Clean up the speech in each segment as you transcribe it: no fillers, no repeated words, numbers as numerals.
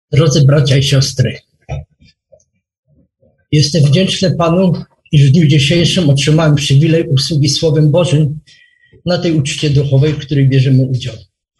Drodzy bracia i siostry, jestem wdzięczny Panu, iż w dniu dzisiejszym otrzymałem przywilej usługi Słowem Bożym na tej uczcie duchowej, w której bierzemy udział.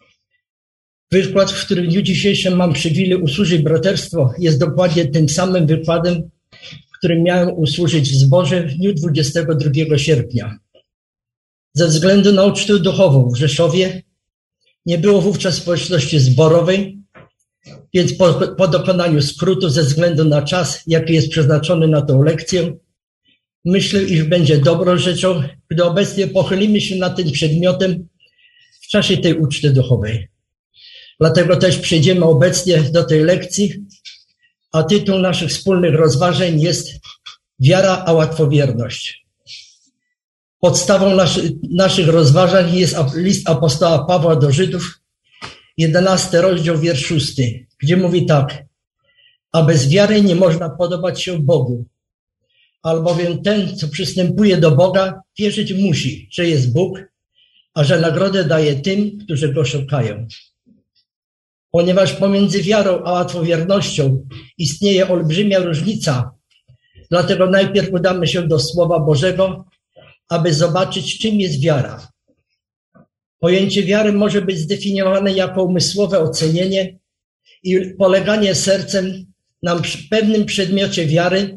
Wykład, w którym w dniu dzisiejszym mam przywilej usłużyć braterstwo, jest dokładnie tym samym wykładem, w którym miałem usłużyć w zborze w dniu 22 sierpnia. Ze względu na ucztę duchową w Rzeszowie nie było wówczas społeczności zborowej, więc po dokonaniu skrótu ze względu na czas, jaki jest przeznaczony na tę lekcję, myślę, iż będzie dobrą rzeczą, gdy obecnie pochylimy się nad tym przedmiotem w czasie tej uczty duchowej. Dlatego też przejdziemy obecnie do tej lekcji, a tytuł naszych wspólnych rozważań jest Wiara a łatwowierność. Podstawą naszych rozważań jest list apostoła Pawła do Żydów, 11 rozdział, wiersz 6, gdzie mówi tak: a bez wiary nie można podobać się Bogu, albowiem ten, co przystępuje do Boga, wierzyć musi, że jest Bóg, a że nagrodę daje tym, którzy Go szukają. Ponieważ pomiędzy wiarą a łatwowiernością istnieje olbrzymia różnica, dlatego najpierw udamy się do Słowa Bożego, aby zobaczyć, czym jest wiara. Pojęcie wiary może być zdefiniowane jako umysłowe ocenienie i poleganie sercem na pewnym przedmiocie wiary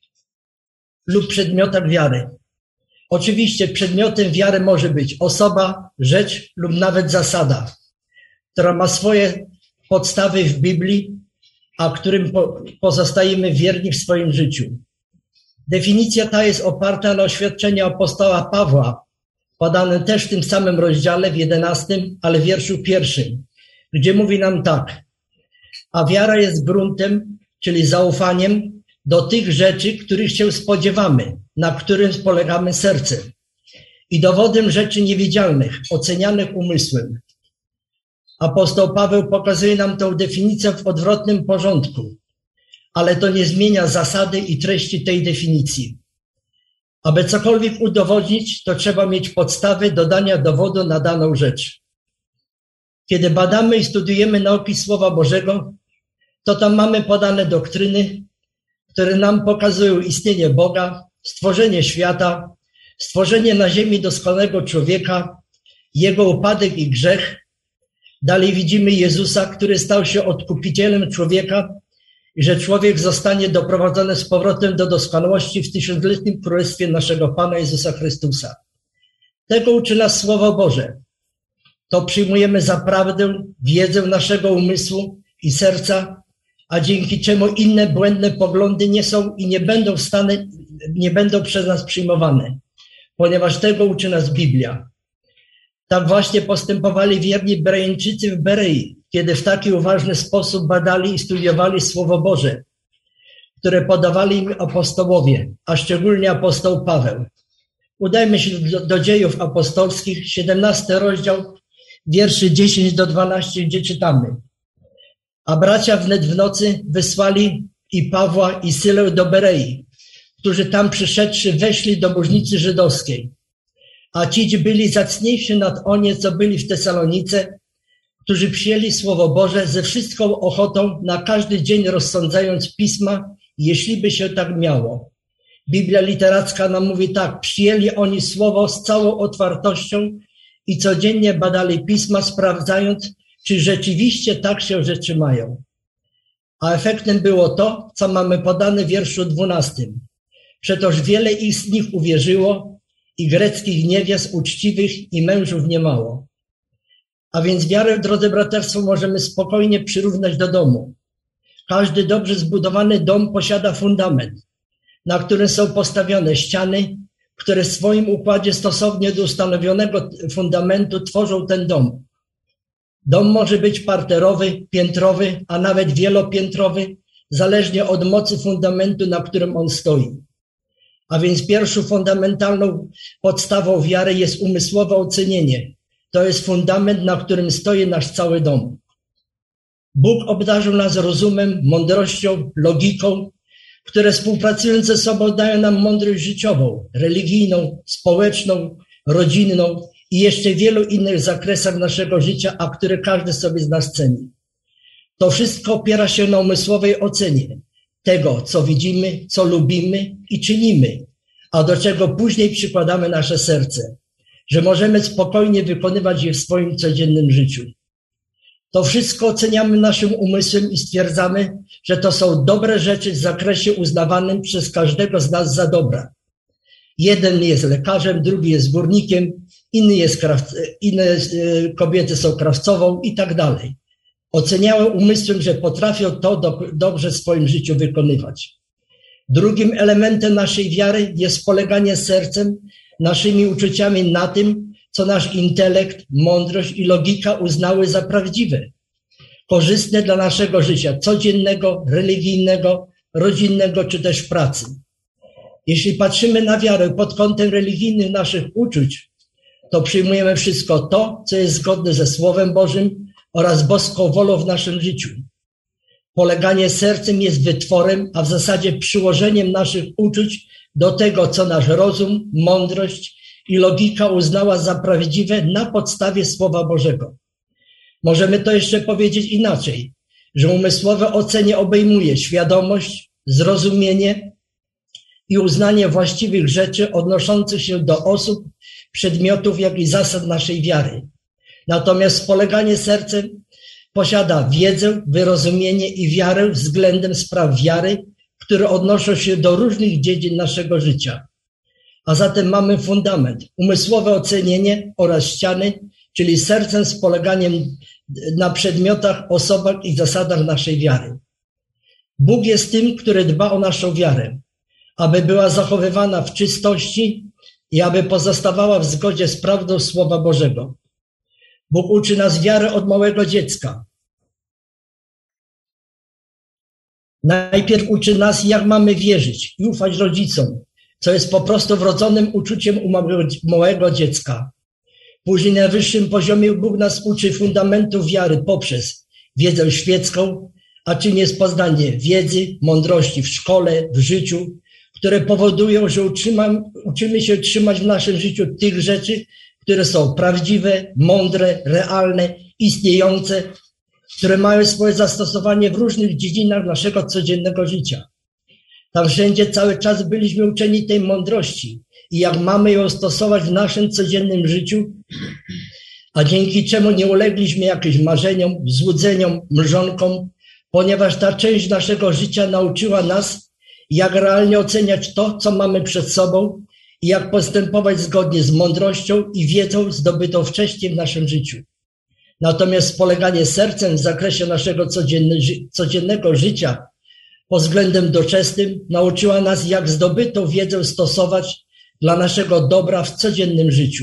lub przedmiotach wiary. Oczywiście przedmiotem wiary może być osoba, rzecz lub nawet zasada, która ma swoje podstawy w Biblii, a którym pozostajemy wierni w swoim życiu. Definicja ta jest oparta na oświadczeniu apostoła Pawła, podane też w tym samym rozdziale, w 11, ale w wierszu 1, gdzie mówi nam tak: a wiara jest gruntem, czyli zaufaniem do tych rzeczy, których się spodziewamy, na którym polegamy sercem, i dowodem rzeczy niewidzialnych, ocenianych umysłem. Apostoł Paweł pokazuje nam tę definicję w odwrotnym porządku, ale to nie zmienia zasady i treści tej definicji. Aby cokolwiek udowodnić, to trzeba mieć podstawy do dania dowodu na daną rzecz. Kiedy badamy i studiujemy nauki Słowa Bożego, to tam mamy podane doktryny, które nam pokazują istnienie Boga, stworzenie świata, stworzenie na ziemi doskonałego człowieka, jego upadek i grzech. Dalej widzimy Jezusa, który stał się odkupicielem człowieka i że człowiek zostanie doprowadzony z powrotem do doskonałości w tysiącletnim królestwie naszego Pana Jezusa Chrystusa. Tego uczy nas Słowo Boże. To przyjmujemy za prawdę, wiedzę naszego umysłu i serca, a dzięki czemu inne błędne poglądy nie są i nie będą przez nas przyjmowane, ponieważ tego uczy nas Biblia. Tak właśnie postępowali wierni Bereńczycy w Berei, kiedy w taki uważny sposób badali i studiowali Słowo Boże, które podawali im apostołowie, a szczególnie apostoł Paweł. Udajmy się do Dziejów Apostolskich, 17 rozdział, wierszy 10 do 12, gdzie czytamy: a bracia wnet w nocy wysłali i Pawła i Sylę do Berei, którzy tam przyszedłszy weszli do bożnicy żydowskiej. A ci byli zacniejsi nad oni, co byli w Tesalonice, którzy przyjęli Słowo Boże ze wszystką ochotą, na każdy dzień rozsądzając pisma, jeśli by się tak miało. Biblia literacka nam mówi tak: przyjęli oni Słowo z całą otwartością i codziennie badali pisma, sprawdzając, czy rzeczywiście tak się rzeczy mają. A efektem było to, co mamy podane w wierszu 12. Przetoż wiele z nich uwierzyło i greckich niewiast uczciwych i mężów niemało. A więc wiarę, drodzy braterstwo, możemy spokojnie przyrównać do domu. Każdy dobrze zbudowany dom posiada fundament, na którym są postawione ściany, które w swoim układzie stosownie do ustanowionego fundamentu tworzą ten dom. Dom może być parterowy, piętrowy, a nawet wielopiętrowy, zależnie od mocy fundamentu, na którym on stoi. A więc pierwszą fundamentalną podstawą wiary jest umysłowe ocenienie. To jest fundament, na którym stoi nasz cały dom. Bóg obdarzył nas rozumem, mądrością, logiką, które współpracując ze sobą dają nam mądrość życiową, religijną, społeczną, rodzinną i jeszcze wielu innych zakresach naszego życia, a które każdy sobie z nas ceni. To wszystko opiera się na umysłowej ocenie tego, co widzimy, co lubimy i czynimy, a do czego później przykładamy nasze serce, że możemy spokojnie wykonywać je w swoim codziennym życiu. To wszystko oceniamy naszym umysłem i stwierdzamy, że to są dobre rzeczy w zakresie uznawanym przez każdego z nas za dobra. Jeden jest lekarzem, drugi jest górnikiem, inne kobiety są krawcową i tak dalej. Oceniały umysłem, że potrafią to dobrze w swoim życiu wykonywać. Drugim elementem naszej wiary jest poleganie sercem, naszymi uczuciami na tym, co nasz intelekt, mądrość i logika uznały za prawdziwe, korzystne dla naszego życia codziennego, religijnego, rodzinnego czy też pracy. Jeśli patrzymy na wiarę pod kątem religijnym naszych uczuć, to przyjmujemy wszystko to, co jest zgodne ze Słowem Bożym oraz boską wolą w naszym życiu. Poleganie sercem jest wytworem, a w zasadzie przyłożeniem naszych uczuć do tego, co nasz rozum, mądrość i logika uznała za prawdziwe na podstawie Słowa Bożego. Możemy to jeszcze powiedzieć inaczej, że umysłowe ocenie obejmuje świadomość, zrozumienie i uznanie właściwych rzeczy odnoszących się do osób, przedmiotów, jak i zasad naszej wiary. Natomiast poleganie sercem posiada wiedzę, wyrozumienie i wiarę względem spraw wiary, które odnoszą się do różnych dziedzin naszego życia. A zatem mamy fundament, umysłowe ocenienie oraz ściany, czyli sercem z poleganiem na przedmiotach, osobach i zasadach naszej wiary. Bóg jest tym, który dba o naszą wiarę, aby była zachowywana w czystości i aby pozostawała w zgodzie z prawdą Słowa Bożego. Bóg uczy nas wiary od małego dziecka. Najpierw uczy nas, jak mamy wierzyć i ufać rodzicom, co jest po prostu wrodzonym uczuciem u małego dziecka. Później na wyższym poziomie Bóg nas uczy fundamentów wiary poprzez wiedzę świecką, a czym jest poznanie wiedzy, mądrości w szkole, w życiu, które powodują, że uczymy się trzymać w naszym życiu tych rzeczy, które są prawdziwe, mądre, realne, istniejące, które mają swoje zastosowanie w różnych dziedzinach naszego codziennego życia. Tam wszędzie cały czas byliśmy uczeni tej mądrości i jak mamy ją stosować w naszym codziennym życiu, a dzięki czemu nie ulegliśmy jakimś marzeniom, złudzeniom, mrzonkom, ponieważ ta część naszego życia nauczyła nas, jak realnie oceniać to, co mamy przed sobą i jak postępować zgodnie z mądrością i wiedzą zdobytą wcześniej w naszym życiu. Natomiast poleganie sercem w zakresie naszego codziennego życia pod względem doczesnym nauczyła nas, jak zdobytą wiedzę stosować dla naszego dobra w codziennym życiu.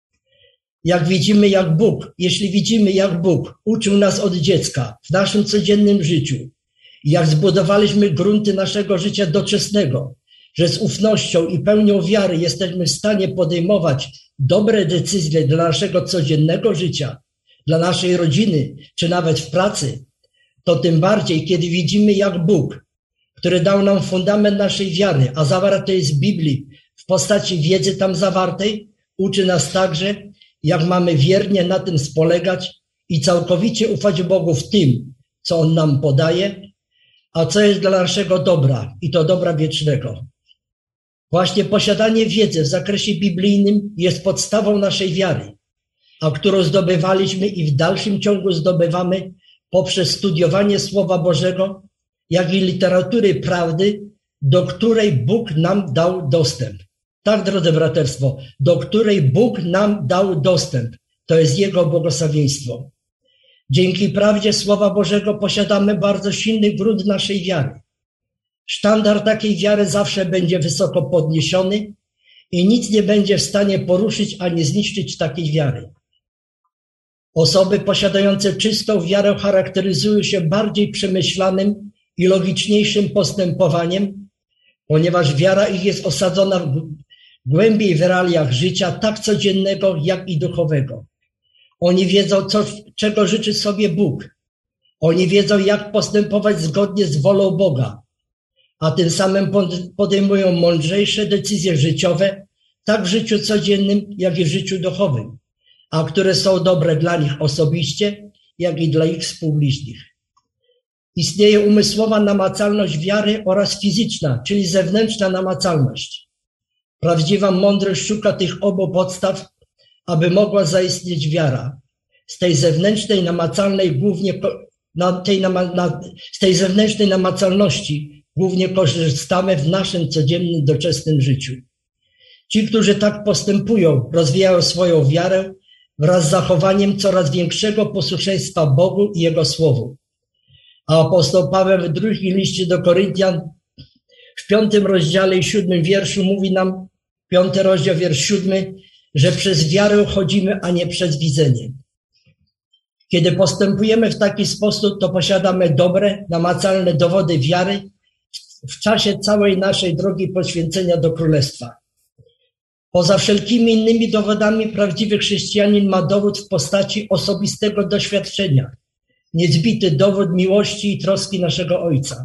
Jeśli widzimy, jak Bóg uczył nas od dziecka w naszym codziennym życiu i jak zbudowaliśmy grunty naszego życia doczesnego, że z ufnością i pełnią wiary jesteśmy w stanie podejmować dobre decyzje dla naszego codziennego życia, dla naszej rodziny, czy nawet w pracy, to tym bardziej, kiedy widzimy, jak Bóg, który dał nam fundament naszej wiary, a zawarte jest w Biblii w postaci wiedzy tam zawartej, uczy nas także, jak mamy wiernie na tym spolegać i całkowicie ufać Bogu w tym, co On nam podaje, a co jest dla naszego dobra i to dobra wiecznego. Właśnie posiadanie wiedzy w zakresie biblijnym jest podstawą naszej wiary, a którą zdobywaliśmy i w dalszym ciągu zdobywamy poprzez studiowanie Słowa Bożego, jak i literatury prawdy, do której Bóg nam dał dostęp. Tak, drodzy braterstwo, do której Bóg nam dał dostęp. To jest Jego błogosławieństwo. Dzięki prawdzie Słowa Bożego posiadamy bardzo silny grunt naszej wiary. Sztandar takiej wiary zawsze będzie wysoko podniesiony i nic nie będzie w stanie poruszyć ani zniszczyć takiej wiary. Osoby posiadające czystą wiarę charakteryzują się bardziej przemyślanym i logiczniejszym postępowaniem, ponieważ wiara ich jest osadzona głębiej w realiach życia, tak codziennego, jak i duchowego. Oni wiedzą, czego życzy sobie Bóg. Oni wiedzą, jak postępować zgodnie z wolą Boga, a tym samym podejmują mądrzejsze decyzje życiowe, tak w życiu codziennym, jak i w życiu duchowym, a które są dobre dla nich osobiście, jak i dla ich współbliźnich. Istnieje umysłowa namacalność wiary oraz fizyczna, czyli zewnętrzna namacalność. Prawdziwa mądrość szuka tych obu podstaw, aby mogła zaistnieć wiara. Z tej zewnętrznej namacalności głównie korzystamy w naszym codziennym, doczesnym życiu. Ci, którzy tak postępują, rozwijają swoją wiarę wraz z zachowaniem coraz większego posłuszeństwa Bogu i Jego Słowu. A apostoł Paweł w drugim liście do Koryntian w 5 rozdziale i 7 wierszu mówi nam, 5 rozdział, wiersz 7, że przez wiarę chodzimy, a nie przez widzenie. Kiedy postępujemy w taki sposób, to posiadamy dobre, namacalne dowody wiary w czasie całej naszej drogi poświęcenia do Królestwa. Poza wszelkimi innymi dowodami prawdziwy chrześcijanin ma dowód w postaci osobistego doświadczenia, niezbity dowód miłości i troski naszego Ojca.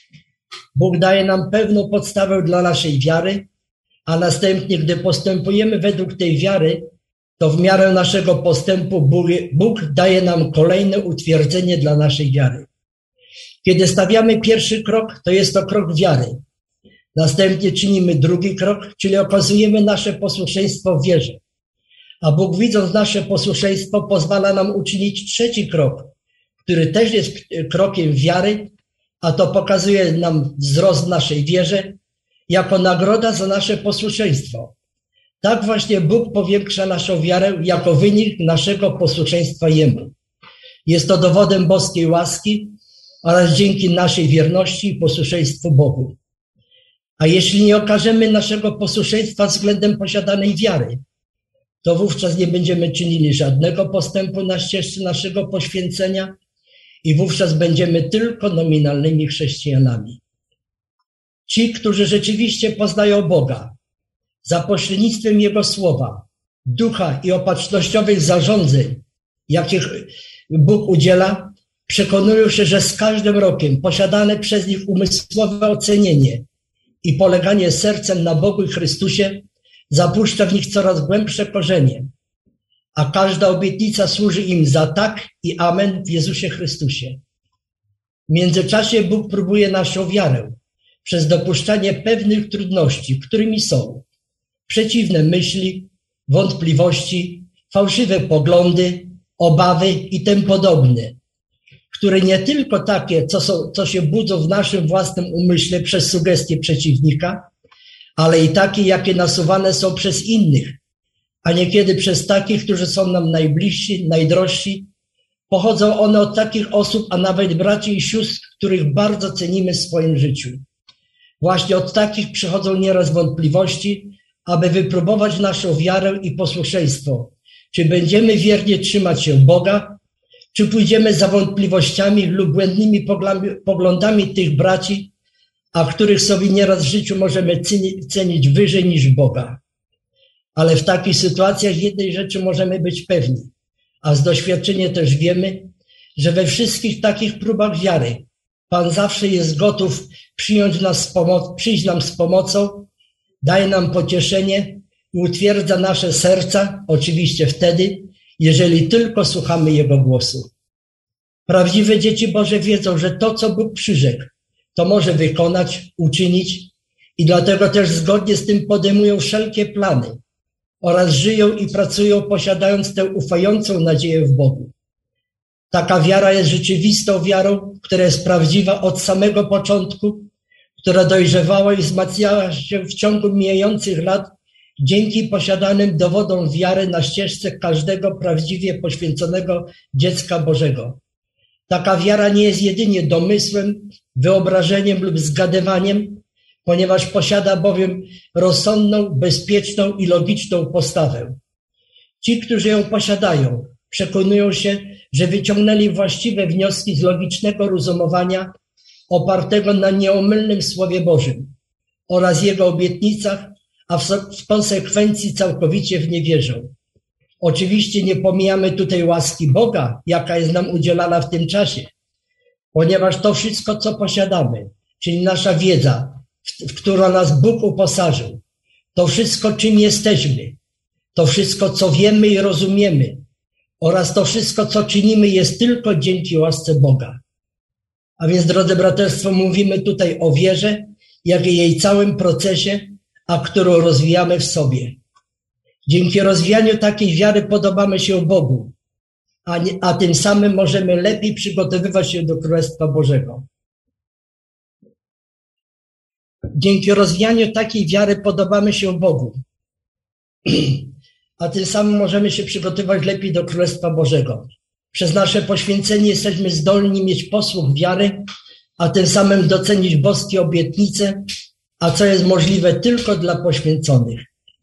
Bóg daje nam pewną podstawę dla naszej wiary, a następnie, gdy postępujemy według tej wiary, to w miarę naszego postępu Bóg daje nam kolejne utwierdzenie dla naszej wiary. Kiedy stawiamy pierwszy krok, to jest to krok wiary. Następnie czynimy drugi krok, czyli okazujemy nasze posłuszeństwo w wierze. A Bóg, widząc nasze posłuszeństwo, pozwala nam uczynić trzeci krok, który też jest krokiem wiary, a to pokazuje nam wzrost w naszej wierze jako nagroda za nasze posłuszeństwo. Tak właśnie Bóg powiększa naszą wiarę jako wynik naszego posłuszeństwa Jemu. Jest to dowodem boskiej łaski oraz dzięki naszej wierności i posłuszeństwu Bogu. A jeśli nie okażemy naszego posłuszeństwa względem posiadanej wiary, to wówczas nie będziemy czynili żadnego postępu na ścieżce naszego poświęcenia i wówczas będziemy tylko nominalnymi chrześcijanami. Ci, którzy rzeczywiście poznają Boga, za pośrednictwem Jego Słowa, ducha i opatrznościowych zarządzeń, jakich Bóg udziela, przekonują się, że z każdym rokiem posiadane przez nich umysłowe ocenienie i poleganie sercem na Bogu i Chrystusie zapuszcza w nich coraz głębsze korzenie, a każda obietnica służy im za tak i amen w Jezusie Chrystusie. W międzyczasie Bóg próbuje naszą wiarę przez dopuszczanie pewnych trudności, którymi są przeciwne myśli, wątpliwości, fałszywe poglądy, obawy i tym podobne, które nie tylko takie, co się budzą w naszym własnym umyśle przez sugestie przeciwnika, ale i takie, jakie nasuwane są przez innych, a niekiedy przez takich, którzy są nam najbliżsi, najdrożsi. Pochodzą one od takich osób, a nawet braci i sióstr, których bardzo cenimy w swoim życiu. Właśnie od takich przychodzą nieraz wątpliwości, aby wypróbować naszą wiarę i posłuszeństwo. Czy będziemy wiernie trzymać się Boga, czy pójdziemy za wątpliwościami lub błędnymi poglądami tych braci, a których sobie nieraz w życiu możemy cenić wyżej niż Boga. Ale w takich sytuacjach jednej rzeczy możemy być pewni, a z doświadczenia też wiemy, że we wszystkich takich próbach wiary Pan zawsze jest gotów przyjść nam z pomocą, daje nam pocieszenie i utwierdza nasze serca, oczywiście wtedy, jeżeli tylko słuchamy Jego głosu. Prawdziwe dzieci Boże wiedzą, że to, co Bóg przyrzekł, to może wykonać, uczynić i dlatego też zgodnie z tym podejmują wszelkie plany oraz żyją i pracują, posiadając tę ufającą nadzieję w Bogu. Taka wiara jest rzeczywistą wiarą, która jest prawdziwa od samego początku, która dojrzewała i wzmacniała się w ciągu mijających lat dzięki posiadanym dowodom wiary na ścieżce każdego prawdziwie poświęconego dziecka Bożego. Taka wiara nie jest jedynie domysłem, wyobrażeniem lub zgadywaniem, ponieważ posiada bowiem rozsądną, bezpieczną i logiczną postawę. Ci, którzy ją posiadają, przekonują się, że wyciągnęli właściwe wnioski z logicznego rozumowania opartego na nieomylnym Słowie Bożym oraz Jego obietnicach, a w konsekwencji całkowicie w nie wierzą. Oczywiście nie pomijamy tutaj łaski Boga, jaka jest nam udzielana w tym czasie, ponieważ to wszystko, co posiadamy, czyli nasza wiedza, w którą nas Bóg uposażył, to wszystko, czym jesteśmy, to wszystko, co wiemy i rozumiemy oraz to wszystko, co czynimy, jest tylko dzięki łasce Boga. A więc, drodzy braterstwo, mówimy tutaj o wierze, jak i jej całym procesie, a którą rozwijamy w sobie. Dzięki rozwijaniu takiej wiary podobamy się Bogu, a tym samym możemy lepiej przygotowywać się do Królestwa Bożego. Dzięki rozwijaniu takiej wiary podobamy się Bogu, a tym samym możemy się przygotować lepiej do Królestwa Bożego. Przez nasze poświęcenie jesteśmy zdolni mieć posłuch wiary, a tym samym docenić boskie obietnice, a co jest możliwe tylko dla poświęconych.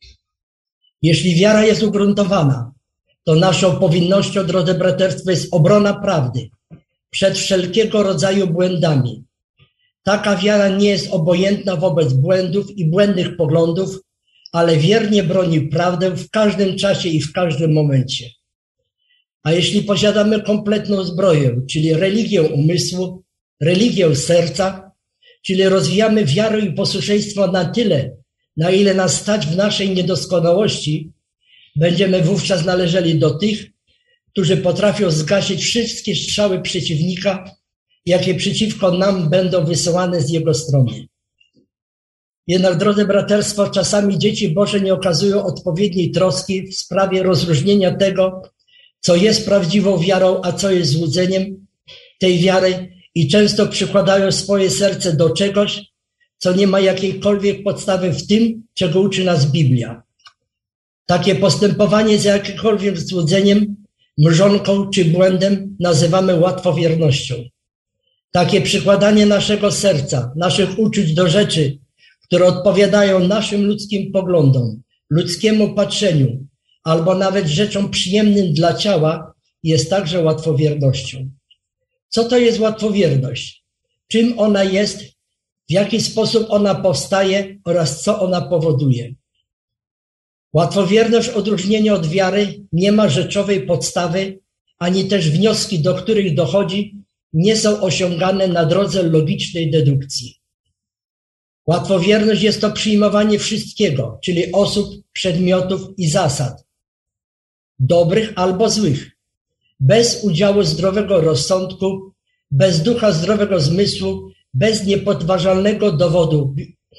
Jeśli wiara jest ugruntowana, to naszą powinnością, drodzy braterstwo, jest obrona prawdy przed wszelkiego rodzaju błędami. Taka wiara nie jest obojętna wobec błędów i błędnych poglądów, ale wiernie broni prawdę w każdym czasie i w każdym momencie. A jeśli posiadamy kompletną zbroję, czyli religię umysłu, religię serca, czyli rozwijamy wiarę i posłuszeństwo na tyle, na ile nas stać w naszej niedoskonałości, będziemy wówczas należeli do tych, którzy potrafią zgasić wszystkie strzały przeciwnika, jakie przeciwko nam będą wysyłane z jego strony. Jednak, drodzy braterstwo, czasami dzieci Boże nie okazują odpowiedniej troski w sprawie rozróżnienia tego, co jest prawdziwą wiarą, a co jest złudzeniem tej wiary i często przykładają swoje serce do czegoś, co nie ma jakiejkolwiek podstawy w tym, czego uczy nas Biblia. Takie postępowanie z jakimkolwiek złudzeniem, mrzonką czy błędem nazywamy łatwowiernością. Takie przykładanie naszego serca, naszych uczuć do rzeczy, które odpowiadają naszym ludzkim poglądom, ludzkiemu patrzeniu, albo nawet rzeczom przyjemnym dla ciała, jest także łatwowiernością. Co to jest łatwowierność? Czym ona jest? W jaki sposób ona powstaje oraz co ona powoduje? Łatwowierność w odróżnieniu od wiary nie ma rzeczowej podstawy, ani też wnioski, do których dochodzi, nie są osiągane na drodze logicznej dedukcji. Łatwowierność jest to przyjmowanie wszystkiego, czyli osób, przedmiotów i zasad, dobrych albo złych, bez udziału zdrowego rozsądku, bez ducha zdrowego zmysłu, bez niepodważalnego dowodu.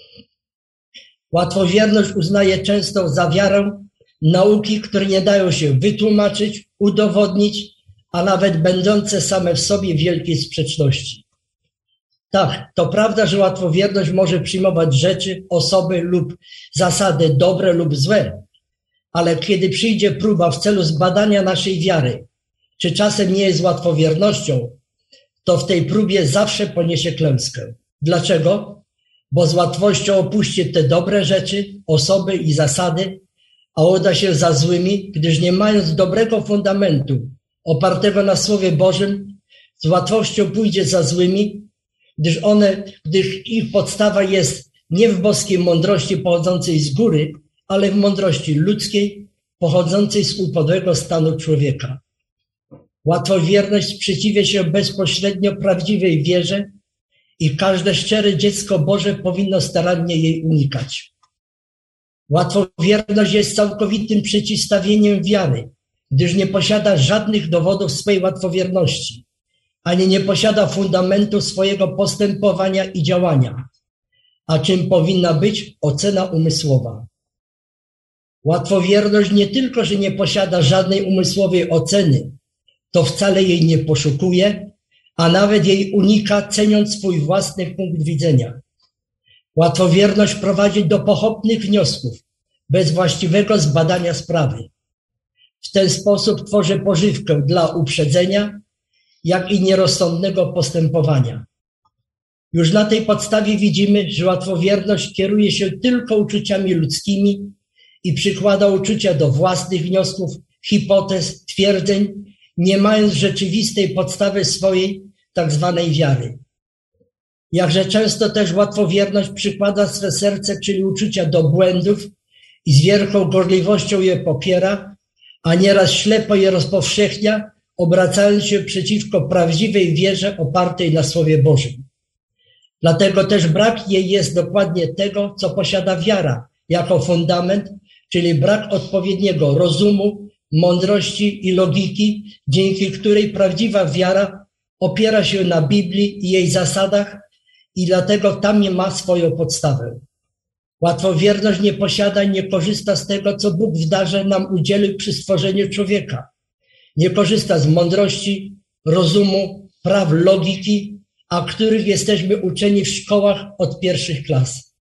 Łatwowierność uznaje często za wiarę nauki, które nie dają się wytłumaczyć, udowodnić, a nawet będące same w sobie wielkiej sprzeczności. Tak, to prawda, że łatwowierność może przyjmować rzeczy, osoby lub zasady dobre lub złe, ale kiedy przyjdzie próba w celu zbadania naszej wiary, czy czasem nie jest łatwowiernością, to w tej próbie zawsze poniesie klęskę. Dlaczego? Bo z łatwością opuści te dobre rzeczy, osoby i zasady, a uda się za złymi, gdyż nie mając dobrego fundamentu opartego na Słowie Bożym, z łatwością pójdzie za złymi, gdyż ich podstawa jest nie w boskiej mądrości pochodzącej z góry, ale w mądrości ludzkiej pochodzącej z upadłego stanu człowieka. Łatwowierność sprzeciwia się bezpośrednio prawdziwej wierze i każde szczere dziecko Boże powinno starannie jej unikać. Łatwowierność jest całkowitym przeciwstawieniem wiary, gdyż nie posiada żadnych dowodów swojej łatwowierności, ani nie posiada fundamentu swojego postępowania i działania, a czym powinna być ocena umysłowa. Łatwowierność nie tylko, że nie posiada żadnej umysłowej oceny, to wcale jej nie poszukuje, a nawet jej unika, ceniąc swój własny punkt widzenia. Łatwowierność prowadzi do pochopnych wniosków, bez właściwego zbadania sprawy. W ten sposób tworzy pożywkę dla uprzedzenia, jak i nierozsądnego postępowania. Już na tej podstawie widzimy, że łatwowierność kieruje się tylko uczuciami ludzkimi i przykłada uczucia do własnych wniosków, hipotez, twierdzeń, nie mając rzeczywistej podstawy swojej tak zwanej wiary. Jakże często też łatwowierność przykłada swe serce, czyli uczucia do błędów i z wielką gorliwością je popiera, a nieraz ślepo je rozpowszechnia, obracając się przeciwko prawdziwej wierze opartej na Słowie Bożym. Dlatego też brak jej jest dokładnie tego, co posiada wiara jako fundament, czyli brak odpowiedniego rozumu, mądrości i logiki, dzięki której prawdziwa wiara opiera się na Biblii i jej zasadach i dlatego tam nie ma swoją podstawę. Łatwowierność nie posiada i nie korzysta z tego, co Bóg w darze nam udzielił przy stworzeniu człowieka. Nie korzysta z mądrości, rozumu, praw logiki, a których jesteśmy uczeni w szkołach od pierwszych klas.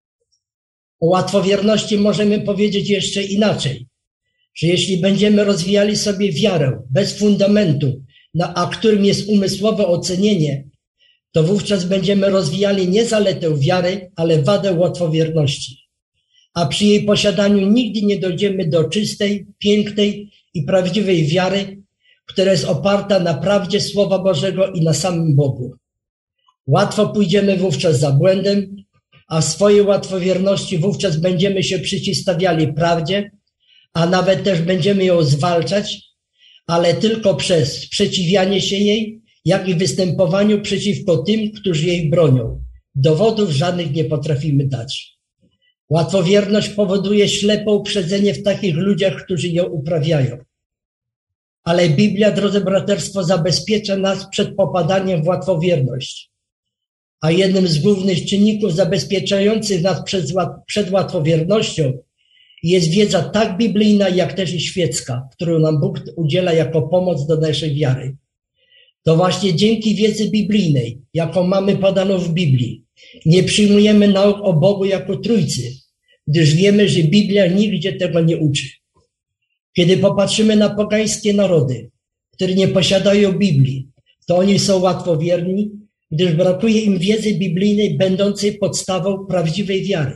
O łatwowierności możemy powiedzieć jeszcze inaczej, że jeśli będziemy rozwijali sobie wiarę bez fundamentu, a którym jest umysłowe ocenienie, to wówczas będziemy rozwijali nie zaletę wiary, ale wadę łatwowierności. A przy jej posiadaniu nigdy nie dojdziemy do czystej, pięknej i prawdziwej wiary, która jest oparta na prawdzie Słowa Bożego i na samym Bogu. Łatwo pójdziemy wówczas za błędem, a w swojej łatwowierności wówczas będziemy się przeciwstawiali prawdzie, a nawet też będziemy ją zwalczać, ale tylko przez sprzeciwianie się jej, jak i występowaniu przeciwko tym, którzy jej bronią. Dowodów żadnych nie potrafimy dać. Łatwowierność powoduje ślepe uprzedzenie w takich ludziach, którzy ją uprawiają. Ale Biblia, drodzy braterstwo, zabezpiecza nas przed popadaniem w łatwowierność. A jednym z głównych czynników zabezpieczających nas przed łatwowiernością jest wiedza tak biblijna, jak też i świecka, którą nam Bóg udziela jako pomoc do naszej wiary. To właśnie dzięki wiedzy biblijnej, jaką mamy podaną w Biblii, nie przyjmujemy nauk o Bogu jako Trójcy, gdyż wiemy, że Biblia nigdzie tego nie uczy. Kiedy popatrzymy na pogańskie narody, które nie posiadają Biblii, to oni są łatwowierni, gdyż brakuje im wiedzy biblijnej będącej podstawą prawdziwej wiary.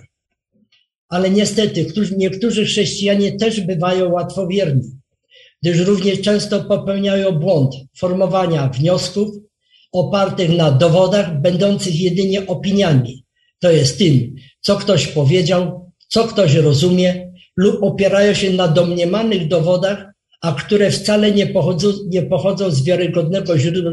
Ale niestety niektórzy chrześcijanie też bywają łatwowierni, gdyż również często popełniają błąd formowania wniosków opartych na dowodach będących jedynie opiniami, to jest tym, co ktoś powiedział, co ktoś rozumie, lub opierają się na domniemanych dowodach, a które wcale nie pochodzą z wiarygodnego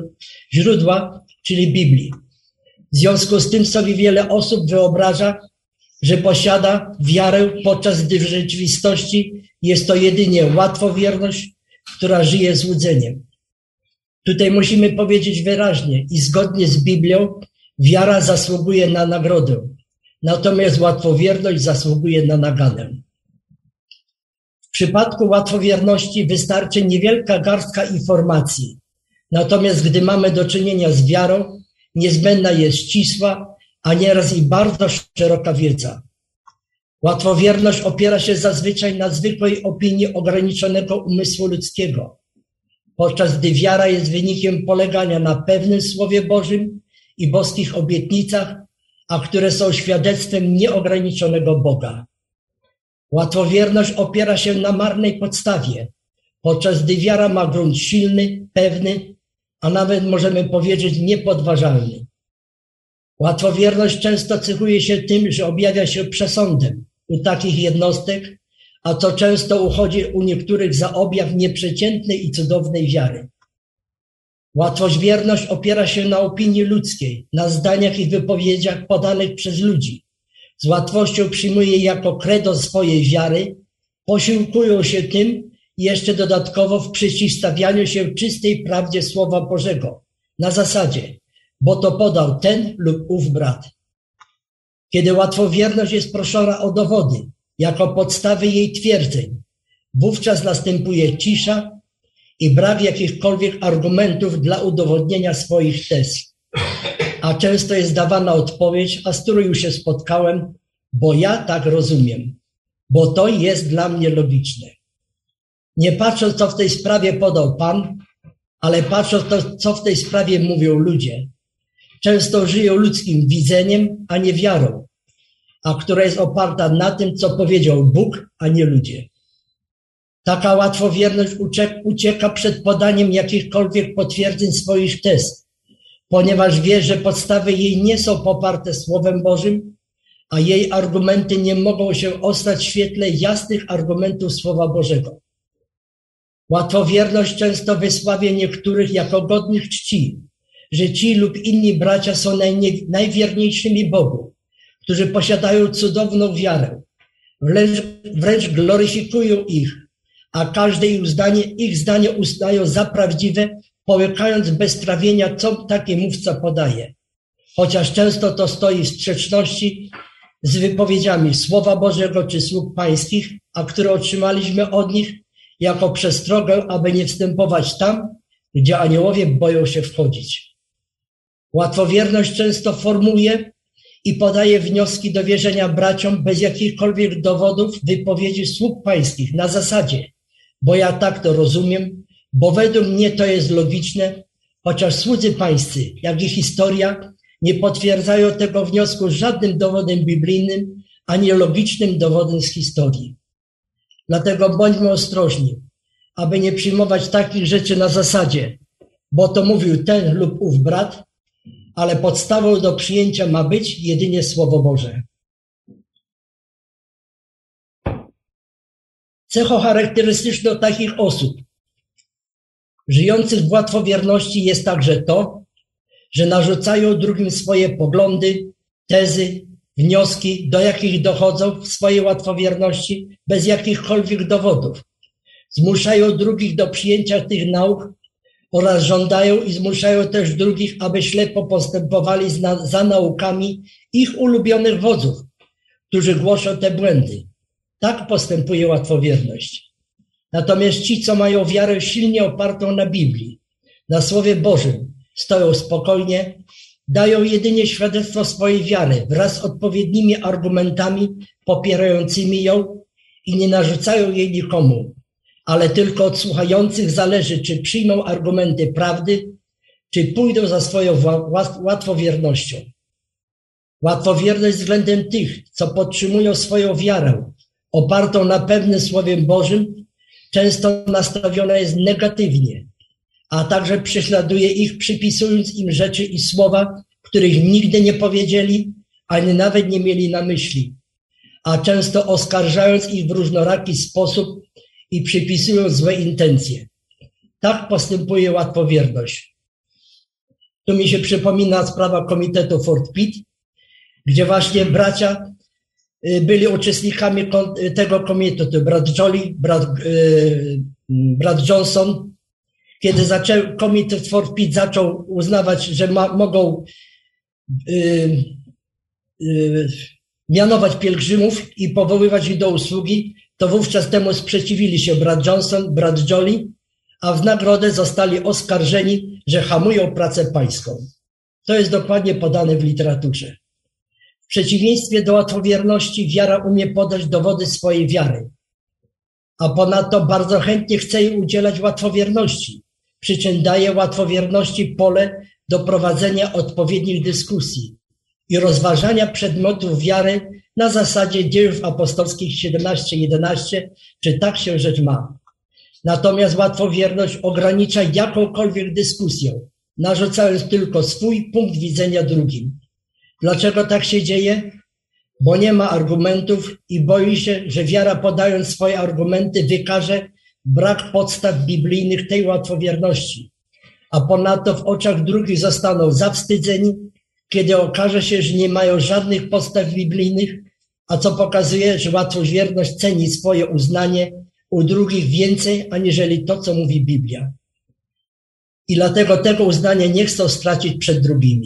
źródła, czyli Biblii. W związku z tym sobie wiele osób wyobraża, że posiada wiarę, podczas gdy w rzeczywistości jest to jedynie łatwowierność, która żyje złudzeniem. Tutaj musimy powiedzieć wyraźnie i zgodnie z Biblią, wiara zasługuje na nagrodę, natomiast łatwowierność zasługuje na naganę. W przypadku łatwowierności wystarczy niewielka garstka informacji, natomiast gdy mamy do czynienia z wiarą, niezbędna jest ścisła, a nieraz i bardzo szeroka wiedza. Łatwowierność opiera się zazwyczaj na zwykłej opinii ograniczonego umysłu ludzkiego, podczas gdy wiara jest wynikiem polegania na pewnym Słowie Bożym i boskich obietnicach, a które są świadectwem nieograniczonego Boga. Łatwowierność opiera się na marnej podstawie, podczas gdy wiara ma grunt silny, pewny, a nawet możemy powiedzieć niepodważalny. Łatwowierność często cechuje się tym, że objawia się przesądem u takich jednostek, a to często uchodzi u niektórych za objaw nieprzeciętnej i cudownej wiary. Łatwowierność opiera się na opinii ludzkiej, na zdaniach i wypowiedziach podanych przez ludzi. Z łatwością przyjmuje jako credo swojej wiary, posiłkują się tym jeszcze dodatkowo w przeciwstawianiu się czystej prawdzie Słowa Bożego, na zasadzie, bo to podał ten lub ów brat. Kiedy łatwowierność jest proszona o dowody, jako podstawy jej twierdzeń, wówczas następuje cisza i brak jakichkolwiek argumentów dla udowodnienia swoich tez. A często jest dawana odpowiedź, a z którą już się spotkałem, bo ja tak rozumiem, bo to jest dla mnie logiczne. Nie patrząc, co w tej sprawie podał Pan, ale patrząc, co w tej sprawie mówią ludzie. Często żyją ludzkim widzeniem, a nie wiarą, a która jest oparta na tym, co powiedział Bóg, a nie ludzie. Taka łatwowierność ucieka przed podaniem jakichkolwiek potwierdzeń swoich tez, ponieważ wie, że podstawy jej nie są poparte Słowem Bożym, a jej argumenty nie mogą się ostać w świetle jasnych argumentów Słowa Bożego. Łatwowierność często wysławia niektórych jako godnych czci, że ci lub inni bracia są najwierniejszymi Bogu, którzy posiadają cudowną wiarę. Wręcz gloryfikują ich, a każde ich zdanie uznają za prawdziwe połykając bez trawienia, co taki mówca podaje. Chociaż często to stoi w sprzeczności z wypowiedziami Słowa Bożego czy sług pańskich, a które otrzymaliśmy od nich jako przestrogę, aby nie wstępować tam, gdzie aniołowie boją się wchodzić. Łatwowierność często formuje i podaje wnioski do wierzenia braciom bez jakichkolwiek dowodów wypowiedzi sług pańskich na zasadzie, bo ja tak to rozumiem, bo według mnie to jest logiczne, chociaż słudzy pańscy, jak i historia, nie potwierdzają tego wniosku żadnym dowodem biblijnym, ani logicznym dowodem z historii. Dlatego bądźmy ostrożni, aby nie przyjmować takich rzeczy na zasadzie, bo to mówił ten lub ów brat, ale podstawą do przyjęcia ma być jedynie Słowo Boże. Cechą charakterystyczną takich osób żyjących w łatwowierności jest także to, że narzucają drugim swoje poglądy, tezy, wnioski, do jakich dochodzą w swojej łatwowierności bez jakichkolwiek dowodów. Zmuszają drugich do przyjęcia tych nauk oraz żądają i zmuszają też drugich, aby ślepo postępowali za naukami ich ulubionych wodzów, którzy głoszą te błędy. Tak postępuje łatwowierność. Natomiast ci, co mają wiarę silnie opartą na Biblii, na Słowie Bożym, stoją spokojnie, dają jedynie świadectwo swojej wiary wraz z odpowiednimi argumentami popierającymi ją i nie narzucają jej nikomu, ale tylko od słuchających zależy, czy przyjmą argumenty prawdy, czy pójdą za swoją łatwowiernością. Łatwowierność względem tych, co podtrzymują swoją wiarę opartą na pewnym Słowiem Bożym, często nastawiona jest negatywnie, a także prześladuje ich, przypisując im rzeczy i słowa, których nigdy nie powiedzieli, ani nawet nie mieli na myśli, a często oskarżając ich w różnoraki sposób i przypisując złe intencje. Tak postępuje łatwowierność. Tu mi się przypomina sprawa Komitetu Fort Pitt, gdzie właśnie bracia byli uczestnikami tego komitetu, brat Jolly, brat Johnson. Kiedy Komitet Fort Pitt zaczął uznawać, że mogą mianować pielgrzymów i powoływać ich do usługi, to wówczas temu sprzeciwili się brat Johnson, brat Jolly, a w nagrodę zostali oskarżeni, że hamują pracę pańską. To jest dokładnie podane w literaturze. W przeciwieństwie do łatwowierności wiara umie podać dowody swojej wiary, a ponadto bardzo chętnie chce jej udzielać łatwowierności, przy czym daje łatwowierności pole do prowadzenia odpowiednich dyskusji i rozważania przedmiotów wiary na zasadzie Dziejów Apostolskich 17:11, czy tak się rzecz ma. Natomiast łatwowierność ogranicza jakąkolwiek dyskusję, narzucając tylko swój punkt widzenia drugim. Dlaczego tak się dzieje? Bo nie ma argumentów i boi się, że wiara, podając swoje argumenty, wykaże brak podstaw biblijnych tej łatwowierności, a ponadto w oczach drugich zostaną zawstydzeni, kiedy okaże się, że nie mają żadnych podstaw biblijnych, a co pokazuje, że łatwowierność ceni swoje uznanie u drugich więcej, aniżeli to, co mówi Biblia. I dlatego tego uznania nie chcą stracić przed drugimi.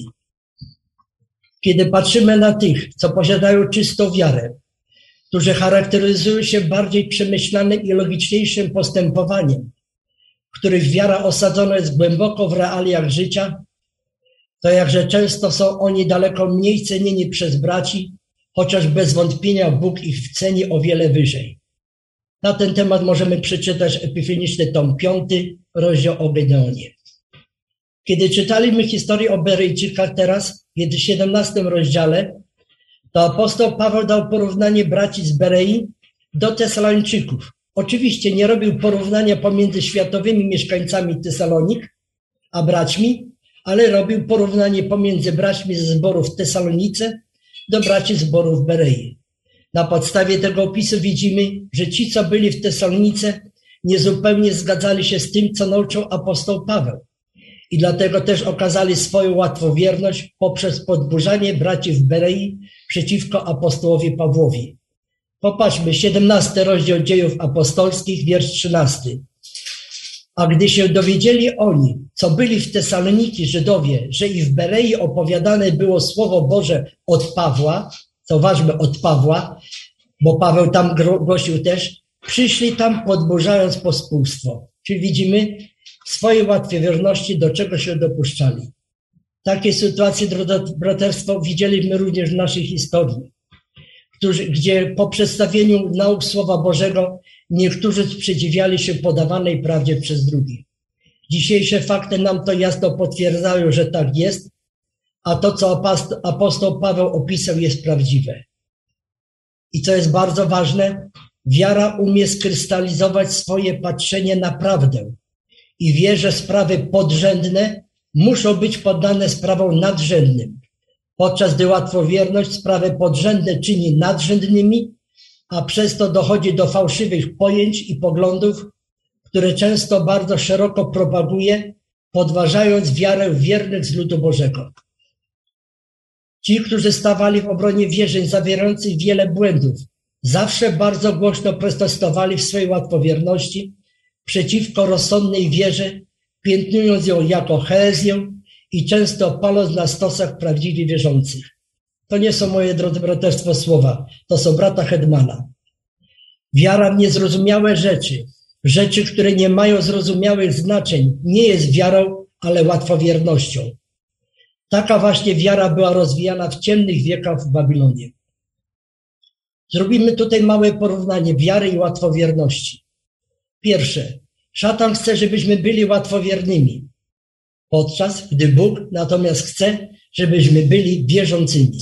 Kiedy patrzymy na tych, co posiadają czystą wiarę, którzy charakteryzują się bardziej przemyślanym i logiczniejszym postępowaniem, w których wiara osadzona jest głęboko w realiach życia, to jakże często są oni daleko mniej cenieni przez braci, chociaż bez wątpienia Bóg ich ceni o wiele wyżej. Na ten temat możemy przeczytać Epifeniczny tom 5, rozdział o Gedeonie. Kiedy czytaliśmy historię o Beryjczykach teraz, w 17 rozdziale, to apostoł Paweł dał porównanie braci z Berei do Tesalończyków. Oczywiście nie robił porównania pomiędzy światowymi mieszkańcami Tesalonik a braćmi, ale robił porównanie pomiędzy braćmi ze zboru w Tesalonice do braci z zboru w Berei. Na podstawie tego opisu widzimy, że ci, co byli w Tesalonice, niezupełnie zgadzali się z tym, co nauczał apostoł Paweł. I dlatego też okazali swoją łatwowierność poprzez podburzanie braci w Berei przeciwko apostołowi Pawłowi. Popatrzmy, 17 rozdział Dziejów Apostolskich, wiersz 13. A gdy się dowiedzieli oni, co byli w Tesaloniki Żydowie, że i w Berei opowiadane było Słowo Boże od Pawła, co ważne od Pawła, bo Paweł tam głosił też, przyszli tam podburzając pospólstwo. Czyli widzimy w swojej łatwowierności, do czego się dopuszczali. Takie sytuacje, drodzy braterstwo, widzieliśmy również w naszej historii, gdzie po przedstawieniu nauk Słowa Bożego niektórzy sprzeciwiali się podawanej prawdzie przez drugich. Dzisiejsze fakty nam to jasno potwierdzają, że tak jest, a to, co apostoł Paweł opisał, jest prawdziwe. I co jest bardzo ważne, wiara umie skrystalizować swoje patrzenie na prawdę i wie, że sprawy podrzędne muszą być poddane sprawom nadrzędnym, podczas gdy łatwowierność sprawy podrzędne czyni nadrzędnymi, a przez to dochodzi do fałszywych pojęć i poglądów, które często bardzo szeroko propaguje, podważając wiarę wiernych z ludu Bożego. Ci, którzy stawali w obronie wierzeń zawierających wiele błędów, zawsze bardzo głośno protestowali w swojej łatwowierności przeciwko rozsądnej wierze, piętnując ją jako herezję i często paląc na stosach prawdziwie wierzących. To nie są moje, drodzy braterstwo, słowa, to są brata Hedmana. Wiara w niezrozumiałe rzeczy, które nie mają zrozumiałych znaczeń, nie jest wiarą, ale łatwowiernością. Taka właśnie wiara była rozwijana w ciemnych wiekach w Babilonie. Zrobimy tutaj małe porównanie wiary i łatwowierności. Pierwsze, szatan chce, żebyśmy byli łatwowiernymi, podczas gdy Bóg natomiast chce, żebyśmy byli wierzącymi.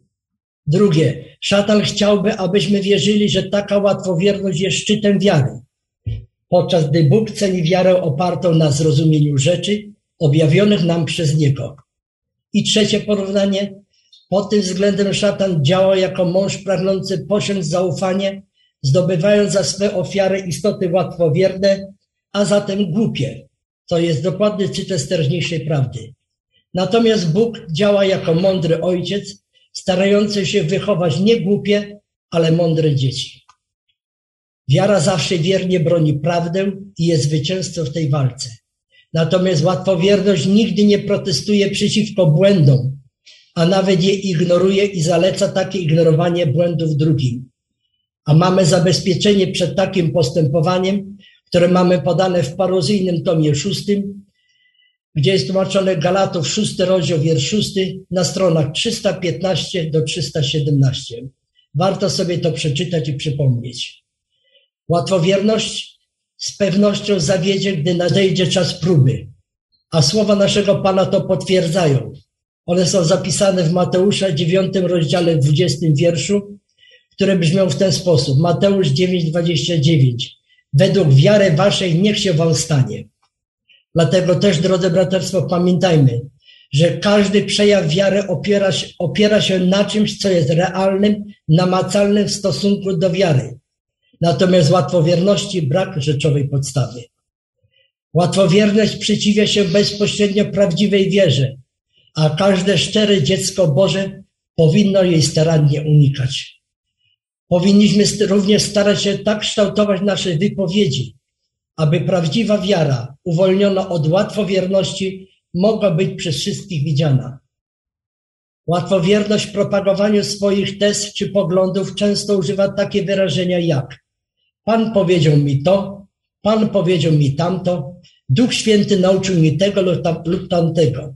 Drugie, szatan chciałby, abyśmy wierzyli, że taka łatwowierność jest szczytem wiary, podczas gdy Bóg ceni wiarę opartą na zrozumieniu rzeczy objawionych nam przez Niego. I trzecie porównanie, pod tym względem szatan działa jako mąż pragnący posiąść zaufanie, zdobywając za swe ofiary istoty łatwowierne, a zatem głupie. To jest dokładny cytat z teraźniejszej prawdy. Natomiast Bóg działa jako mądry ojciec, starający się wychować nie głupie, ale mądre dzieci. Wiara zawsze wiernie broni prawdę i jest zwycięzcą w tej walce. Natomiast łatwowierność nigdy nie protestuje przeciwko błędom, a nawet je ignoruje i zaleca takie ignorowanie błędów drugim. A mamy zabezpieczenie przed takim postępowaniem, które mamy podane w parozyjnym tomie 6, gdzie jest tłumaczone Galatów 6 rozdział, wiersz 6 na stronach 315 do 317. Warto sobie to przeczytać i przypomnieć. Łatwowierność z pewnością zawiedzie, gdy nadejdzie czas próby, a słowa naszego Pana to potwierdzają. One są zapisane w Mateusza 9 rozdziale 20 wierszu, które brzmią w ten sposób. Mateusz 9:29. Według wiary waszej niech się wam stanie. Dlatego też, drodzy braterstwo, pamiętajmy, że każdy przejaw wiary opiera się na czymś, co jest realnym, namacalnym w stosunku do wiary. Natomiast łatwowierności brak rzeczowej podstawy. Łatwowierność przeciwia się bezpośrednio prawdziwej wierze, a każde szczere dziecko Boże powinno jej starannie unikać. Powinniśmy również starać się tak kształtować nasze wypowiedzi, aby prawdziwa wiara, uwolniona od łatwowierności, mogła być przez wszystkich widziana. Łatwowierność w propagowaniu swoich tez czy poglądów często używa takie wyrażenia jak: Pan powiedział mi to, Pan powiedział mi tamto, Duch Święty nauczył mi tego lub tamtego.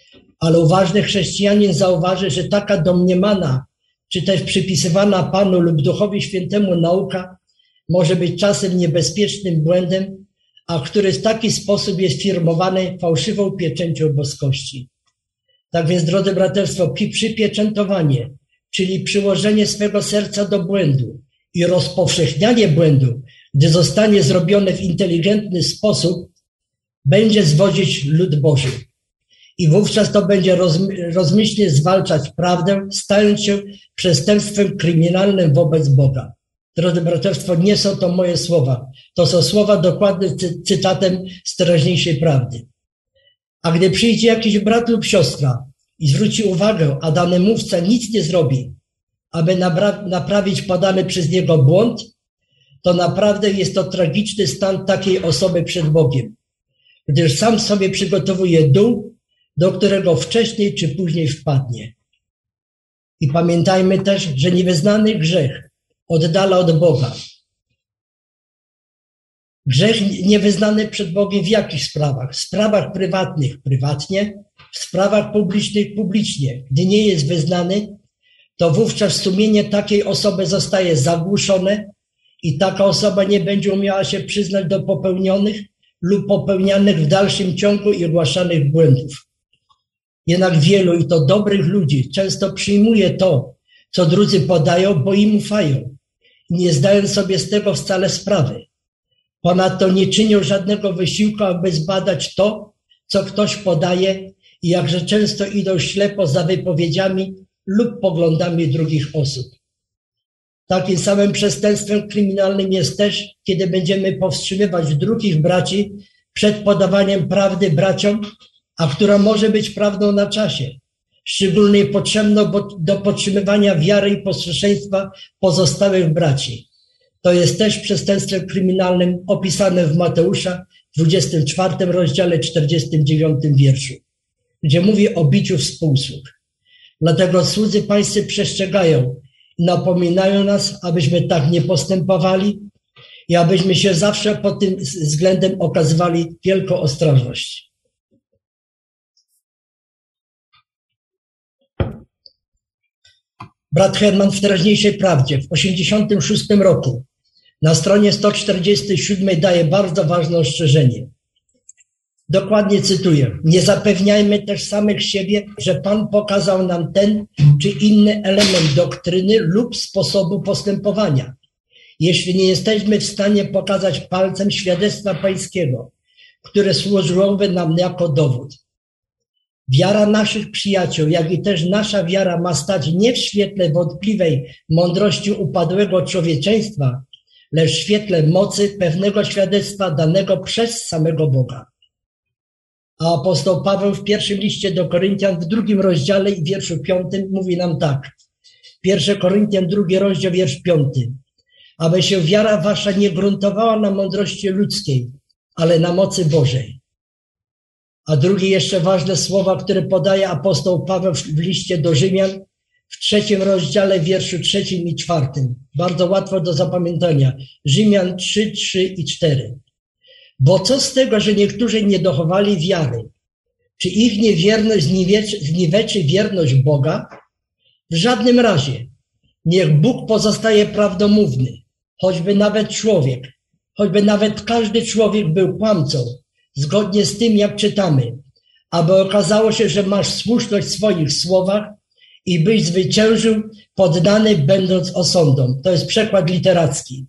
Ale uważny chrześcijanin zauważy, że taka domniemana, czy też przypisywana Panu lub Duchowi Świętemu nauka może być czasem niebezpiecznym błędem, a który w taki sposób jest firmowany fałszywą pieczęcią boskości. Tak więc, drodzy braterstwo, przypieczętowanie, czyli przyłożenie swego serca do błędu i rozpowszechnianie błędu, gdy zostanie zrobione w inteligentny sposób, będzie zwodzić lud Boży. I wówczas to będzie rozmyślnie zwalczać prawdę, stając się przestępstwem kryminalnym wobec Boga. Drodzy braterstwo, nie są to moje słowa. To są słowa dokładne cytatem z teraźniejszej prawdy. A gdy przyjdzie jakiś brat lub siostra i zwróci uwagę, a dany mówca nic nie zrobi, aby naprawić podany przez niego błąd, to naprawdę jest to tragiczny stan takiej osoby przed Bogiem. gdyż sam sobie przygotowuje dół, do którego wcześniej czy później wpadnie. I pamiętajmy też, że niewyznany grzech oddala od Boga. Grzech niewyznany przed Bogiem w jakich sprawach? W sprawach prywatnych prywatnie, w sprawach publicznych publicznie. Gdy nie jest wyznany, to wówczas sumienie takiej osoby zostaje zagłuszone i taka osoba nie będzie umiała się przyznać do popełnionych lub popełnianych w dalszym ciągu i ogłaszanych błędów. Jednak wielu, i to dobrych ludzi, często przyjmuje to, co drudzy podają, bo im ufają, nie zdając sobie z tego wcale sprawy. Ponadto nie czynią żadnego wysiłku, aby zbadać to, co ktoś podaje i jakże często idą ślepo za wypowiedziami lub poglądami drugich osób. Takim samym przestępstwem kryminalnym jest też, kiedy będziemy powstrzymywać drugich braci przed podawaniem prawdy braciom, a która może być prawdą na czasie, szczególnie potrzebną do podtrzymywania wiary i posłuszeństwa pozostałych braci. To jest też przestępstwem kryminalnym opisane w Mateusza w 24 rozdziale 49 wierszu, gdzie mówi o biciu współsług. Dlatego cudzy pańscy przestrzegają i napominają nas, abyśmy tak nie postępowali i abyśmy się zawsze pod tym względem okazywali wielką ostrożność. Brat Herman w teraźniejszej prawdzie w 86 roku na stronie 147 daje bardzo ważne ostrzeżenie. Dokładnie cytuję. Nie zapewniajmy też samych siebie, że Pan pokazał nam ten czy inny element doktryny lub sposobu postępowania. Jeśli nie jesteśmy w stanie pokazać palcem świadectwa Pańskiego, które służyłoby nam jako dowód. Wiara naszych przyjaciół, jak i też nasza wiara ma stać nie w świetle wątpliwej mądrości upadłego człowieczeństwa, lecz w świetle mocy pewnego świadectwa danego przez samego Boga. A apostoł Paweł w pierwszym liście do Koryntian w 2 rozdziale i wierszu 5 mówi nam tak. 1 Koryntian 2 rozdział, wiersz 5. Aby się wiara wasza nie gruntowała na mądrości ludzkiej, ale na mocy Bożej. A drugie jeszcze ważne słowa, które podaje apostoł Paweł w liście do Rzymian w 3 rozdziale, wierszu 3 i 4. Bardzo łatwo do zapamiętania. Rzymian 3, 3 i 4. Bo co z tego, że niektórzy nie dochowali wiary? Czy ich niewierność zniweczy wierność Boga? W żadnym razie. Niech Bóg pozostaje prawdomówny, choćby nawet każdy człowiek był kłamcą, zgodnie z tym, jak czytamy, aby okazało się, że masz słuszność w swoich słowach i byś zwyciężył, poddany będąc osądom. To jest przekład literacki.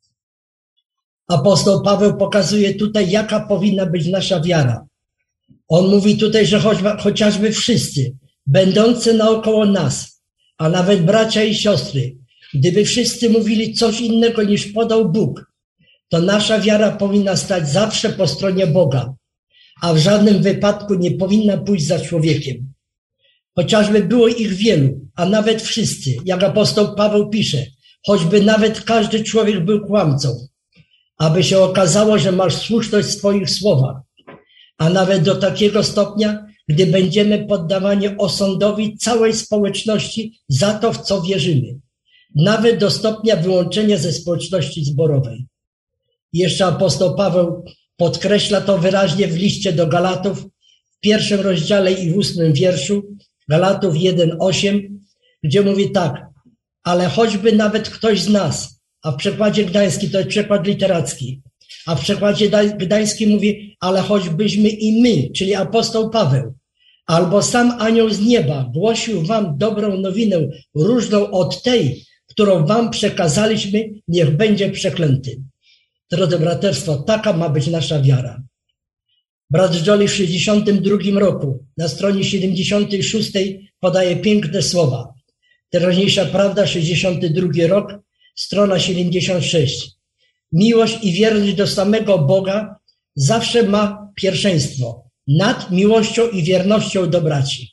Apostoł Paweł pokazuje tutaj, jaka powinna być nasza wiara. On mówi tutaj, że chociażby wszyscy, będący naokoło nas, a nawet bracia i siostry, gdyby wszyscy mówili coś innego niż podał Bóg, to nasza wiara powinna stać zawsze po stronie Boga, a w żadnym wypadku nie powinna pójść za człowiekiem. Chociażby było ich wielu, a nawet wszyscy, jak apostoł Paweł pisze, choćby nawet każdy człowiek był kłamcą, aby się okazało, że masz słuszność w swoich słowach, a nawet do takiego stopnia, gdy będziemy poddawani osądowi całej społeczności za to, w co wierzymy, nawet do stopnia wyłączenia ze społeczności zborowej. Jeszcze apostoł Paweł podkreśla to wyraźnie w liście do Galatów w 1 rozdziale i w 8 wierszu, Galatów 1:8, gdzie mówi tak, ale choćby nawet ktoś z nas, a w przekładzie gdańskim to jest przekład literacki, a w przekładzie gdańskim mówi, ale choćbyśmy i my, czyli apostoł Paweł, albo sam anioł z nieba głosił wam dobrą nowinę różną od tej, którą wam przekazaliśmy, niech będzie przeklęty. Drodzy braterstwo, taka ma być nasza wiara. Brat Jolie w 62 roku na stronie 76 podaje piękne słowa. Teraźniejsza prawda, 62 rok, strona 76. Miłość i wierność do samego Boga zawsze ma pierwszeństwo nad miłością i wiernością do braci.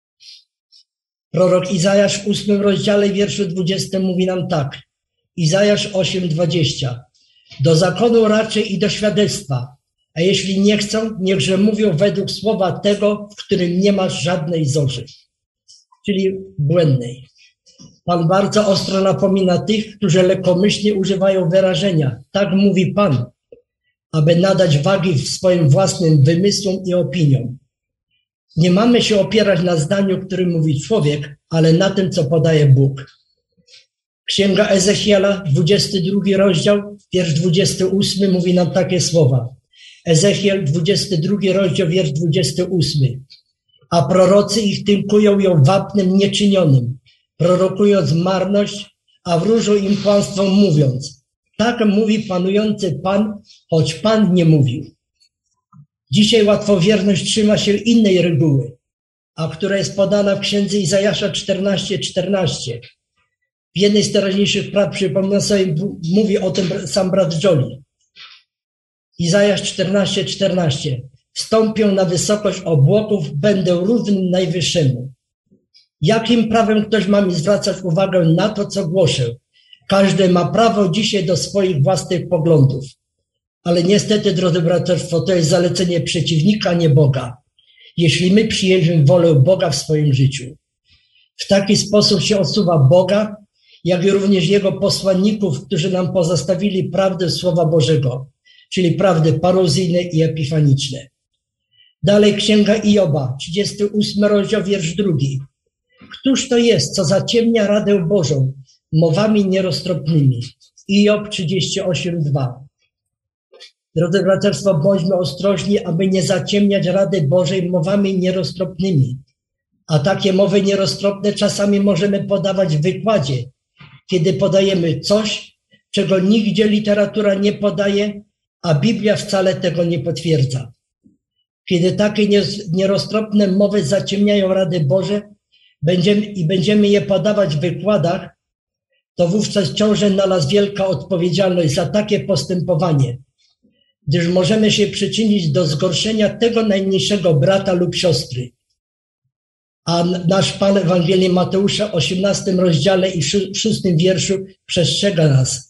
Prorok Izajasz w 8 rozdziale, wierszu 20 mówi nam tak. Izajasz 8:20. Do zakonu raczej i do świadectwa, A jeśli nie chcą, niechże mówią według słowa tego, w którym nie ma żadnej zorzy, czyli błędnej. Pan bardzo ostro napomina tych, którzy lekkomyślnie używają wyrażenia tak mówi Pan, aby nadać wagi swoim własnym wymysłom i opiniom. Nie mamy się opierać na zdaniu, który mówi człowiek, ale na tym, co podaje Bóg. Księga Ezechiela, 22 rozdział, wiersz 28 mówi nam takie słowa. Ezechiel, 22 rozdział, wiersz 28. A prorocy ich tynkują ją wapnem nieczynionym, prorokując marność, a wróżą im kłamstwom mówiąc. Tak mówi panujący Pan, choć Pan nie mówił. Dzisiaj łatwowierność trzyma się innej reguły, a która jest podana w księdze Izajasza 14:14. W jednej z teraźniejszych praw, przypomnę sobie, mówi o tym sam brat Johnny. Izajasz 14:14. Wstąpią na wysokość obłoków, będę równy Najwyższemu. Jakim prawem ktoś ma mi zwracać uwagę na to, co głoszę? Każdy ma prawo dzisiaj do swoich własnych poglądów. Ale niestety, drodzy braterstwo, to jest zalecenie przeciwnika, nie Boga. Jeśli my przyjęliśmy wolę Boga w swoim życiu. W taki sposób się odsuwa Boga, jak i również Jego posłanników, którzy nam pozostawili prawdę Słowa Bożego, czyli prawdy paruzyjne i epifaniczne. Dalej Księga Ioba, 38 rozdział, wiersz 2. Któż to jest, co zaciemnia radę Bożą mowami nieroztropnymi? Iob 38:2. Drodzy braterstwo, bądźmy ostrożni, aby nie zaciemniać rady Bożej mowami nieroztropnymi. A takie mowy nieroztropne czasami możemy podawać w wykładzie, kiedy podajemy coś, czego nigdzie literatura nie podaje, a Biblia wcale tego nie potwierdza. Kiedy takie nieroztropne mowy zaciemniają rady Boże będziemy je podawać w wykładach, to wówczas ciąży na nas wielka odpowiedzialność za takie postępowanie, gdyż możemy się przyczynić do zgorszenia tego najmniejszego brata lub siostry. A nasz Pan w Ewangelii Mateusza, 18 rozdziale i 6 wierszu przestrzega nas.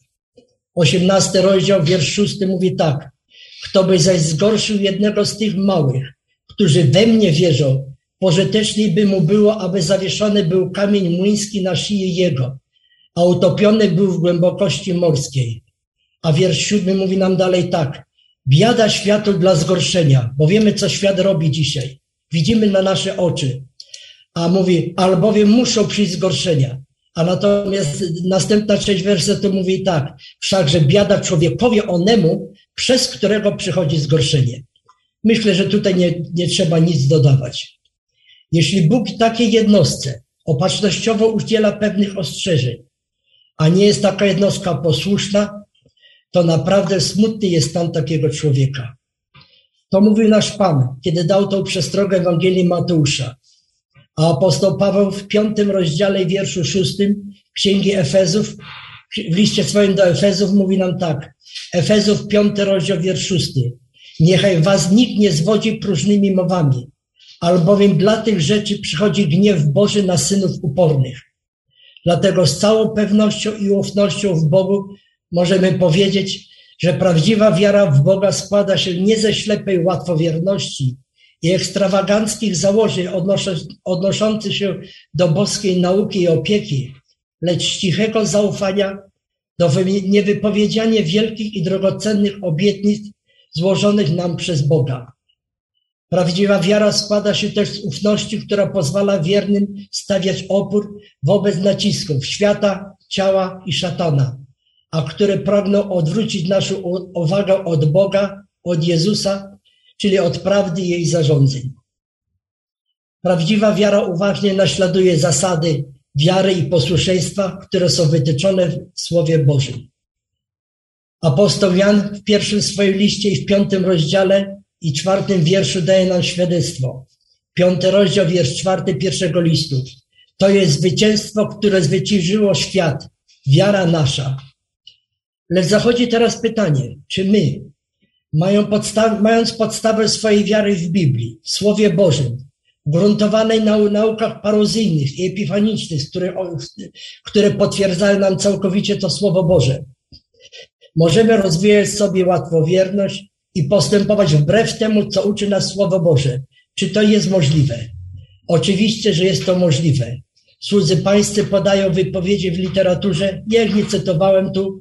18 rozdział, wiersz 6 mówi tak. Kto by zaś zgorszył jednego z tych małych, którzy we mnie wierzą, pożyteczniej by mu było, aby zawieszony był kamień młyński na szyję jego, a utopiony był w głębokości morskiej. A wiersz 7 mówi nam dalej tak. Biada światu dla zgorszenia, bo wiemy, co świat robi dzisiaj. Widzimy na nasze oczy. A mówi, albowiem muszą przyjść zgorszenia. A natomiast następna część wersetu mówi tak. Wszakże biada człowiekowi onemu, przez którego przychodzi zgorszenie. Myślę, że tutaj nie trzeba nic dodawać. Jeśli Bóg takiej jednostce opatrznościowo udziela pewnych ostrzeżeń, a nie jest taka jednostka posłuszna, to naprawdę smutny jest stan takiego człowieka. To mówił nasz Pan, kiedy dał tą przestrogę Ewangelii Mateusza. A apostoł Paweł w 5 rozdziale, wierszu 6 Księgi Efezów, w liście swoim do Efezów mówi nam tak. Efezów 5 rozdział, wiersz 6. Niechaj was nikt nie zwodzi próżnymi mowami, albowiem dla tych rzeczy przychodzi gniew Boży na synów upornych. Dlatego z całą pewnością i ufnością w Bogu możemy powiedzieć, że prawdziwa wiara w Boga składa się nie ze ślepej łatwowierności i ekstrawaganckich założeń odnoszących się do boskiej nauki i opieki, lecz z cichego zaufania do niewypowiedzianie wielkich i drogocennych obietnic złożonych nam przez Boga. Prawdziwa wiara składa się też z ufności, która pozwala wiernym stawiać opór wobec nacisków świata, ciała i szatana, a które pragną odwrócić naszą uwagę od Boga, od Jezusa, czyli od prawdy i jej zarządzeń. Prawdziwa wiara uważnie naśladuje zasady wiary i posłuszeństwa, które są wytyczone w Słowie Bożym. Apostoł Jan w pierwszym swoim liście i w 5 rozdziale i 4 wierszu daje nam świadectwo. 5 rozdział, wiersz 4 pierwszego listu. To jest zwycięstwo, które zwyciężyło świat, wiara nasza. Lecz zachodzi teraz pytanie, czy my, mając podstawę swojej wiary w Biblii, w Słowie Bożym, gruntowanej na naukach paruzyjnych i epifanicznych, które potwierdzają nam całkowicie to Słowo Boże, możemy rozwijać sobie łatwowierność i postępować wbrew temu, co uczy nas Słowo Boże. Czy to jest możliwe? Oczywiście, że jest to możliwe. Słudzy pańscy podają wypowiedzi w literaturze, nie cytowałem tu,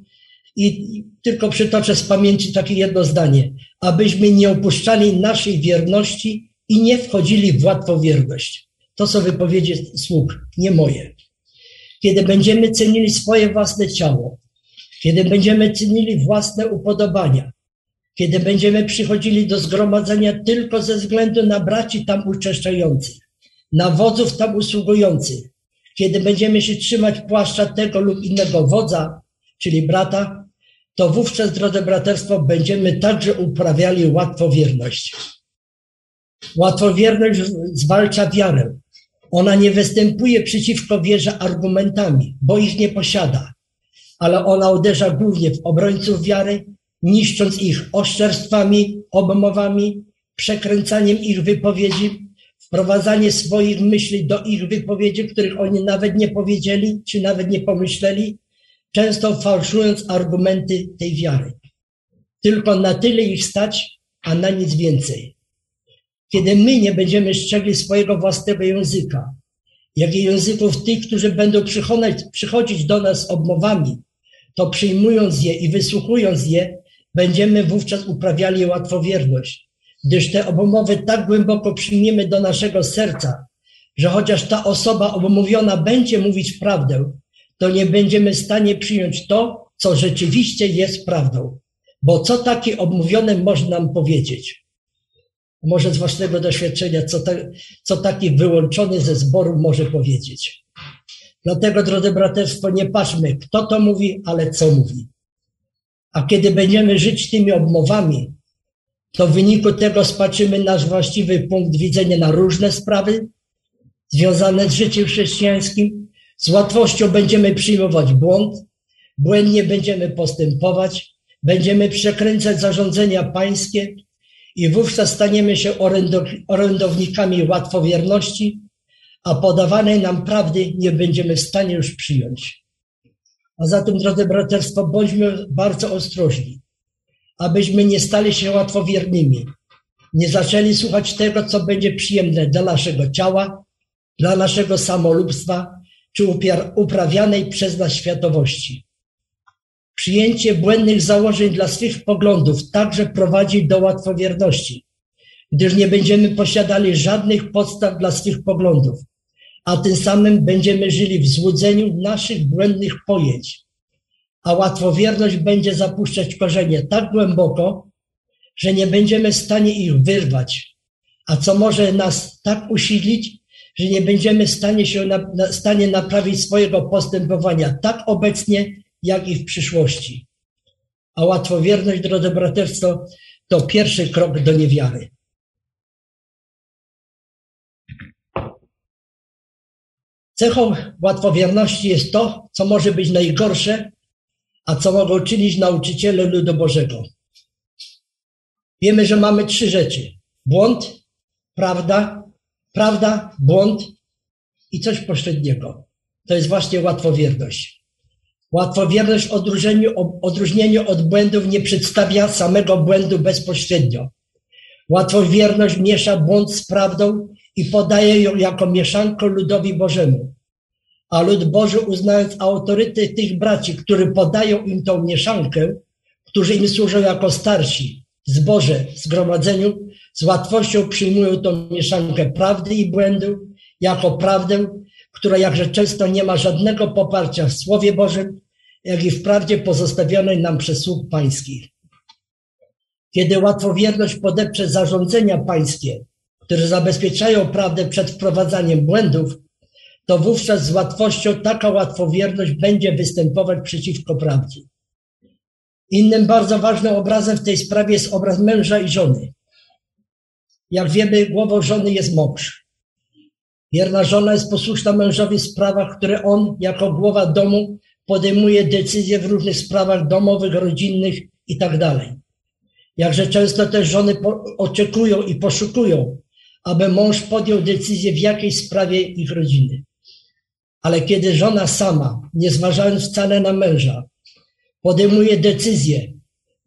i tylko przytoczę z pamięci takie jedno zdanie. Abyśmy nie opuszczali naszej wierności i nie wchodzili w łatwowierność. To są wypowiedzi sług, nie moje. Kiedy będziemy cenili swoje własne ciało, kiedy będziemy cenili własne upodobania, kiedy będziemy przychodzili do zgromadzenia tylko ze względu na braci tam uczęszczających, na wodzów tam usługujących, kiedy będziemy się trzymać płaszcza tego lub innego wodza, czyli brata, to wówczas, drodze braterstwo, będziemy także uprawiali łatwowierność. Łatwowierność zwalcza wiarę. Ona nie występuje przeciwko wierze argumentami, bo ich nie posiada, ale ona uderza głównie w obrońców wiary, niszcząc ich oszczerstwami, obmowami, przekręcaniem ich wypowiedzi, wprowadzanie swoich myśli do ich wypowiedzi, których oni nawet nie powiedzieli, czy nawet nie pomyśleli, często fałszując argumenty tej wiary. Tylko na tyle ich stać, a na nic więcej. Kiedy my nie będziemy strzegli swojego własnego języka, jak i języków tych, którzy będą przychodzić do nas z obmowami, to przyjmując je i wysłuchując je, będziemy wówczas uprawiali łatwowierność, gdyż te obmowy tak głęboko przyjmiemy do naszego serca, że chociaż ta osoba obmówiona będzie mówić prawdę, to nie będziemy w stanie przyjąć to, co rzeczywiście jest prawdą. Bo co takie obmówione może nam powiedzieć? Może z własnego doświadczenia, co taki wyłączony ze zboru może powiedzieć. Dlatego, drodzy braterstwo, nie patrzmy, kto to mówi, ale co mówi. A kiedy będziemy żyć tymi obmowami, to w wyniku tego spatrzymy nasz właściwy punkt widzenia na różne sprawy związane z życiem chrześcijańskim. Z łatwością będziemy przyjmować błąd, błędnie będziemy postępować, będziemy przekręcać zarządzenia pańskie i wówczas staniemy się orędownikami łatwowierności, a podawanej nam prawdy nie będziemy w stanie już przyjąć. A zatem, drodzy braterstwo, bądźmy bardzo ostrożni, abyśmy nie stali się łatwowiernymi, nie zaczęli słuchać tego, co będzie przyjemne dla naszego ciała, dla naszego samolubstwa, czy uprawianej przez nas światowości. Przyjęcie błędnych założeń dla swych poglądów także prowadzi do łatwowierności, gdyż nie będziemy posiadali żadnych podstaw dla swych poglądów, a tym samym będziemy żyli w złudzeniu naszych błędnych pojęć, a łatwowierność będzie zapuszczać korzenie tak głęboko, że nie będziemy w stanie ich wyrwać, a co może nas tak usilić, że nie będziemy w stanie naprawić swojego postępowania tak obecnie, jak i w przyszłości. A łatwowierność, drodzy braterstwo, to pierwszy krok do niewiary. Cechą łatwowierności jest to, co może być najgorsze, a co mogą czynić nauczyciele ludu Bożego. Wiemy, że mamy 3 rzeczy. Błąd, prawda, błąd i coś pośredniego. To jest właśnie łatwowierność. Łatwowierność w odróżnieniu od błędów nie przedstawia samego błędu bezpośrednio. Łatwowierność miesza błąd z prawdą i podaje ją jako mieszankę ludowi Bożemu. A lud Boży, uznając autorytet tych braci, którzy podają im tą mieszankę, którzy im służą jako starsi, zborze, zgromadzeniu, z łatwością przyjmują tą mieszankę prawdy i błędu jako prawdę, która jakże często nie ma żadnego poparcia w Słowie Bożym, jak i w prawdzie pozostawionej nam przez sług pańskich. Kiedy łatwowierność podepcze zarządzenia pańskie, które zabezpieczają prawdę przed wprowadzaniem błędów, to wówczas z łatwością taka łatwowierność będzie występować przeciwko prawdzie. Innym bardzo ważnym obrazem w tej sprawie jest obraz męża i żony. Jak wiemy, głową żony jest mąż. Wierna żona jest posłuszna mężowi w sprawach, które on jako głowa domu podejmuje decyzje w różnych sprawach domowych, rodzinnych itd. Jakże często też żony oczekują i poszukują, aby mąż podjął decyzję w jakiejś sprawie ich rodziny. Ale kiedy żona sama, nie zważając wcale na męża, podejmuje decyzję,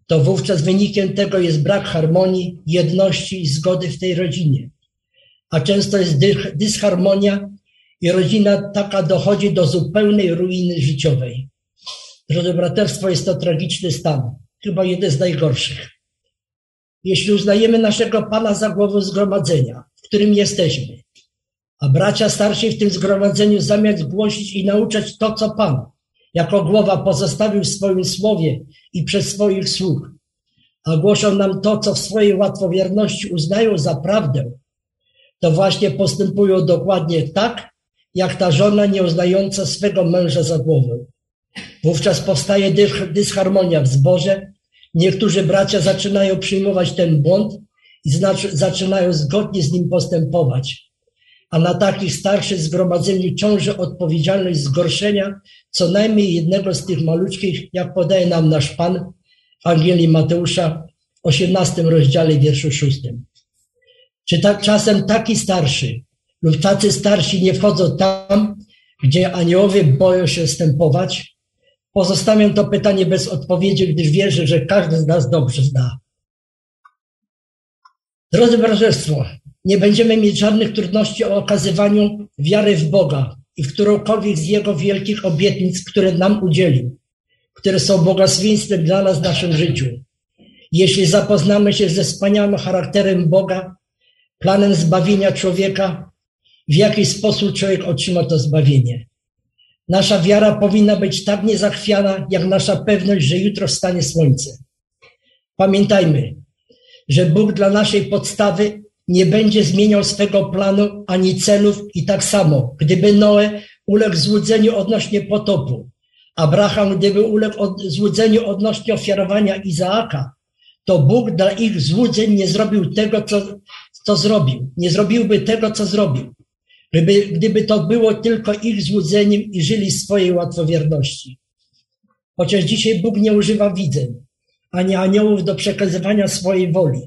to wówczas wynikiem tego jest brak harmonii, jedności i zgody w tej rodzinie. A często jest dysharmonia i rodzina taka dochodzi do zupełnej ruiny życiowej. Drodzy braterstwo, jest to tragiczny stan, chyba jeden z najgorszych. Jeśli uznajemy naszego Pana za głowę zgromadzenia, w którym jesteśmy, a bracia starsi w tym zgromadzeniu zamiast głosić i nauczać to, co Pan jako głowa pozostawił w swoim słowie i przez swoich sług, a głoszą nam to, co w swojej łatwowierności uznają za prawdę, to właśnie postępują dokładnie tak, jak ta żona nieuznająca swego męża za głowę. Wówczas powstaje dysharmonia w zborze. Niektórzy bracia zaczynają przyjmować ten błąd i zaczynają zgodnie z nim postępować. A na takich starszych zgromadzeniu ciąży odpowiedzialność zgorszenia co najmniej jednego z tych maluczkich, jak podaje nam nasz Pan w Ewangelii Mateusza w 18 rozdziale, wierszu 6. Czy czasem taki starszy lub tacy starsi nie wchodzą tam, gdzie aniołowie boją się wstępować? Pozostawiam to pytanie bez odpowiedzi, gdyż wierzę, że każdy z nas dobrze zna. Drodzy braterstwo, nie będziemy mieć żadnych trudności o okazywaniu wiary w Boga i w którąkolwiek z Jego wielkich obietnic, które nam udzielił, które są błogosławieństwem dla nas w naszym życiu. Jeśli zapoznamy się ze wspaniałym charakterem Boga, planem zbawienia człowieka, w jaki sposób człowiek otrzyma to zbawienie. Nasza wiara powinna być tak niezachwiana, jak nasza pewność, że jutro wstanie słońce. Pamiętajmy, że Bóg dla naszej podstawy nie będzie zmieniał swego planu ani celów i tak samo, gdyby Noe uległ złudzeniu odnośnie potopu, Abraham gdyby uległ złudzeniu odnośnie ofiarowania Izaaka, to Bóg dla ich złudzeń nie zrobił tego, co zrobił. Nie zrobiłby tego, co zrobił. Gdyby to było tylko ich złudzeniem i żyli w swojej łatwowierności. Chociaż dzisiaj Bóg nie używa widzeń, ani aniołów do przekazywania swojej woli,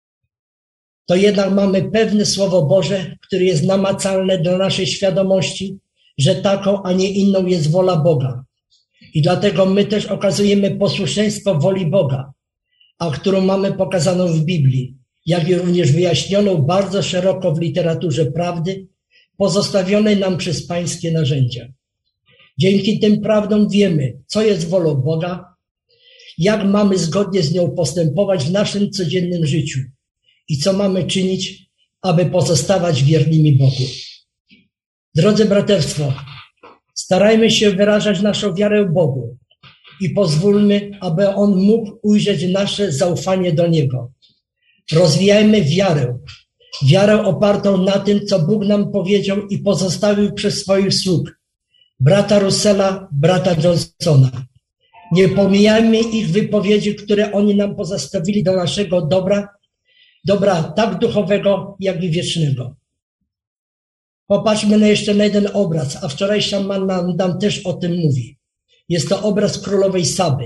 to jednak mamy pewne Słowo Boże, które jest namacalne dla naszej świadomości, że taką, a nie inną jest wola Boga. I dlatego my też okazujemy posłuszeństwo woli Boga, a którą mamy pokazaną w Biblii, jak i również wyjaśnioną bardzo szeroko w literaturze prawdy, pozostawionej nam przez pańskie narzędzia. Dzięki tym prawdom wiemy, co jest wolą Boga, jak mamy zgodnie z nią postępować w naszym codziennym życiu i co mamy czynić, aby pozostawać wiernymi Bogu. Drodzy braterstwo, starajmy się wyrażać naszą wiarę w Bogu i pozwólmy, aby On mógł ujrzeć nasze zaufanie do Niego. Rozwijajmy wiarę opartą na tym, co Bóg nam powiedział i pozostawił przez swoich sług, brata Russella, brata Johnsona. Nie pomijajmy ich wypowiedzi, które oni nam pozostawili do naszego dobra tak duchowego, jak i wiecznego. Popatrzmy jeszcze na jeden obraz, a wczorajsza manna nam też o tym mówi. Jest to obraz królowej Saby.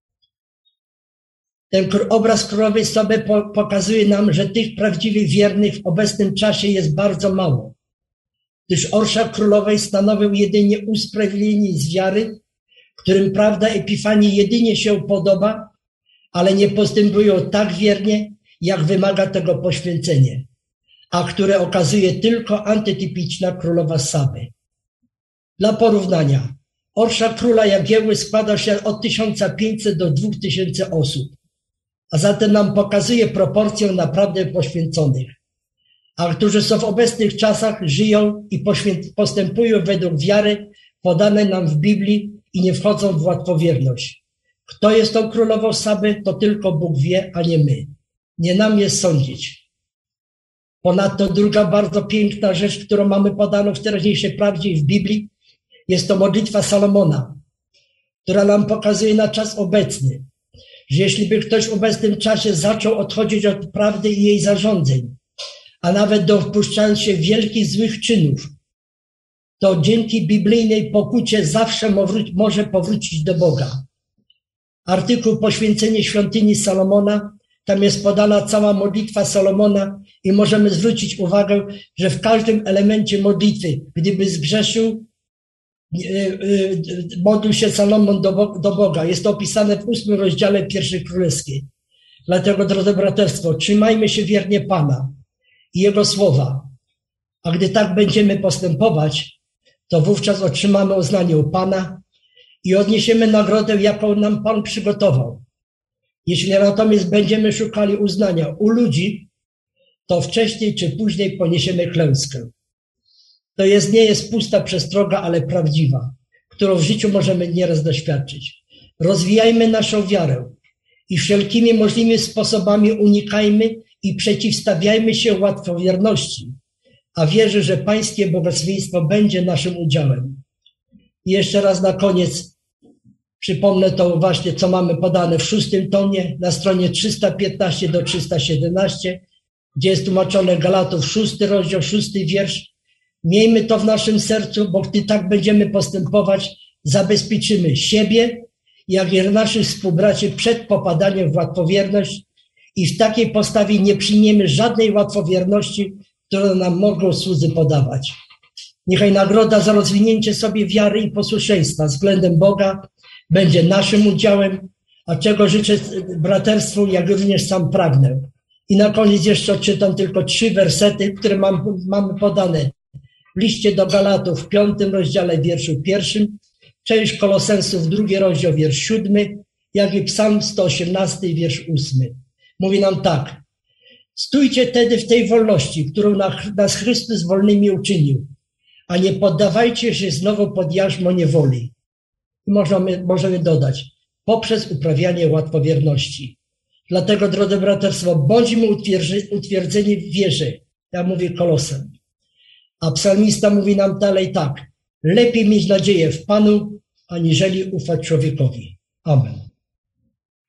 Ten obraz królowej Saby pokazuje nam, że tych prawdziwych wiernych w obecnym czasie jest bardzo mało, gdyż orszak królowej stanowił jedynie usprawiedliwienie z wiary, którym prawda Epifanii jedynie się podoba, ale nie postępują tak wiernie, jak wymaga tego poświęcenie, a które okazuje tylko antytypiczna królowa Saby. Dla porównania, orszak króla Jagiełły składał się od 1500 do 2000 osób, a zatem nam pokazuje proporcję naprawdę poświęconych, a którzy są w obecnych czasach, żyją i postępują według wiary podanej nam w Biblii i nie wchodzą w łatwowierność. Kto jest tą królową Saby, to tylko Bóg wie, a nie my. Nie nam jest sądzić. Ponadto druga bardzo piękna rzecz, którą mamy podaną w teraźniejszej prawdzie i w Biblii, jest to modlitwa Salomona, która nam pokazuje na czas obecny, że jeśli by ktoś w obecnym czasie zaczął odchodzić od prawdy i jej zarządzeń, a nawet dopuszczając się wielkich złych czynów, to dzięki biblijnej pokucie zawsze może powrócić do Boga. Artykuł Poświęcenie świątyni Salomona, tam jest podana cała modlitwa Salomona i możemy zwrócić uwagę, że w każdym elemencie modlitwy, gdyby zgrzeszył, modlił się Salomon do Boga. Jest to opisane w 8 rozdziale Pierwszej Królewskiej. Dlatego, drodzy braterstwo, trzymajmy się wiernie Pana i Jego słowa. A gdy tak będziemy postępować, to wówczas otrzymamy uznanie u Pana i odniesiemy nagrodę, jaką nam Pan przygotował. Jeśli natomiast będziemy szukali uznania u ludzi, to wcześniej czy później poniesiemy klęskę. To nie jest pusta przestroga, ale prawdziwa, którą w życiu możemy nieraz doświadczyć. Rozwijajmy naszą wiarę i wszelkimi możliwymi sposobami unikajmy i przeciwstawiajmy się łatwowierności, a wierzę, że Pańskie błogosławieństwo będzie naszym udziałem. I jeszcze raz na koniec przypomnę to właśnie, co mamy podane w 6 tomie na stronie 315 do 317, gdzie jest tłumaczone Galatów 6 rozdział, 6 wiersz. Miejmy to w naszym sercu, bo gdy tak będziemy postępować, zabezpieczymy siebie, jak i naszych współbraci przed popadaniem w łatwowierność i w takiej postawie nie przyjmiemy żadnej łatwowierności, którą nam mogą słudzy podawać. Niechaj nagroda za rozwinięcie sobie wiary i posłuszeństwa względem Boga będzie naszym udziałem, a czego życzę braterstwu, jak również sam pragnę. I na koniec jeszcze odczytam tylko 3 wersety, które mamy podane w liście do Galatów w 5 rozdziale wierszu 1, część Kolosensów 2 rozdział wiersz 7, jak i Psalm 118 wiersz 8. Mówi nam tak: stójcie tedy w tej wolności, którą nas Chrystus wolnymi uczynił, a nie poddawajcie się znowu pod jarzmo niewoli. I możemy dodać, poprzez uprawianie łatwowierności. Dlatego, drodzy braterstwo, bądźmy utwierdzeni w wierze. Ja mówię Kolosan. A psalmista mówi nam dalej tak: lepiej mieć nadzieję w Panu, aniżeli ufać człowiekowi. Amen.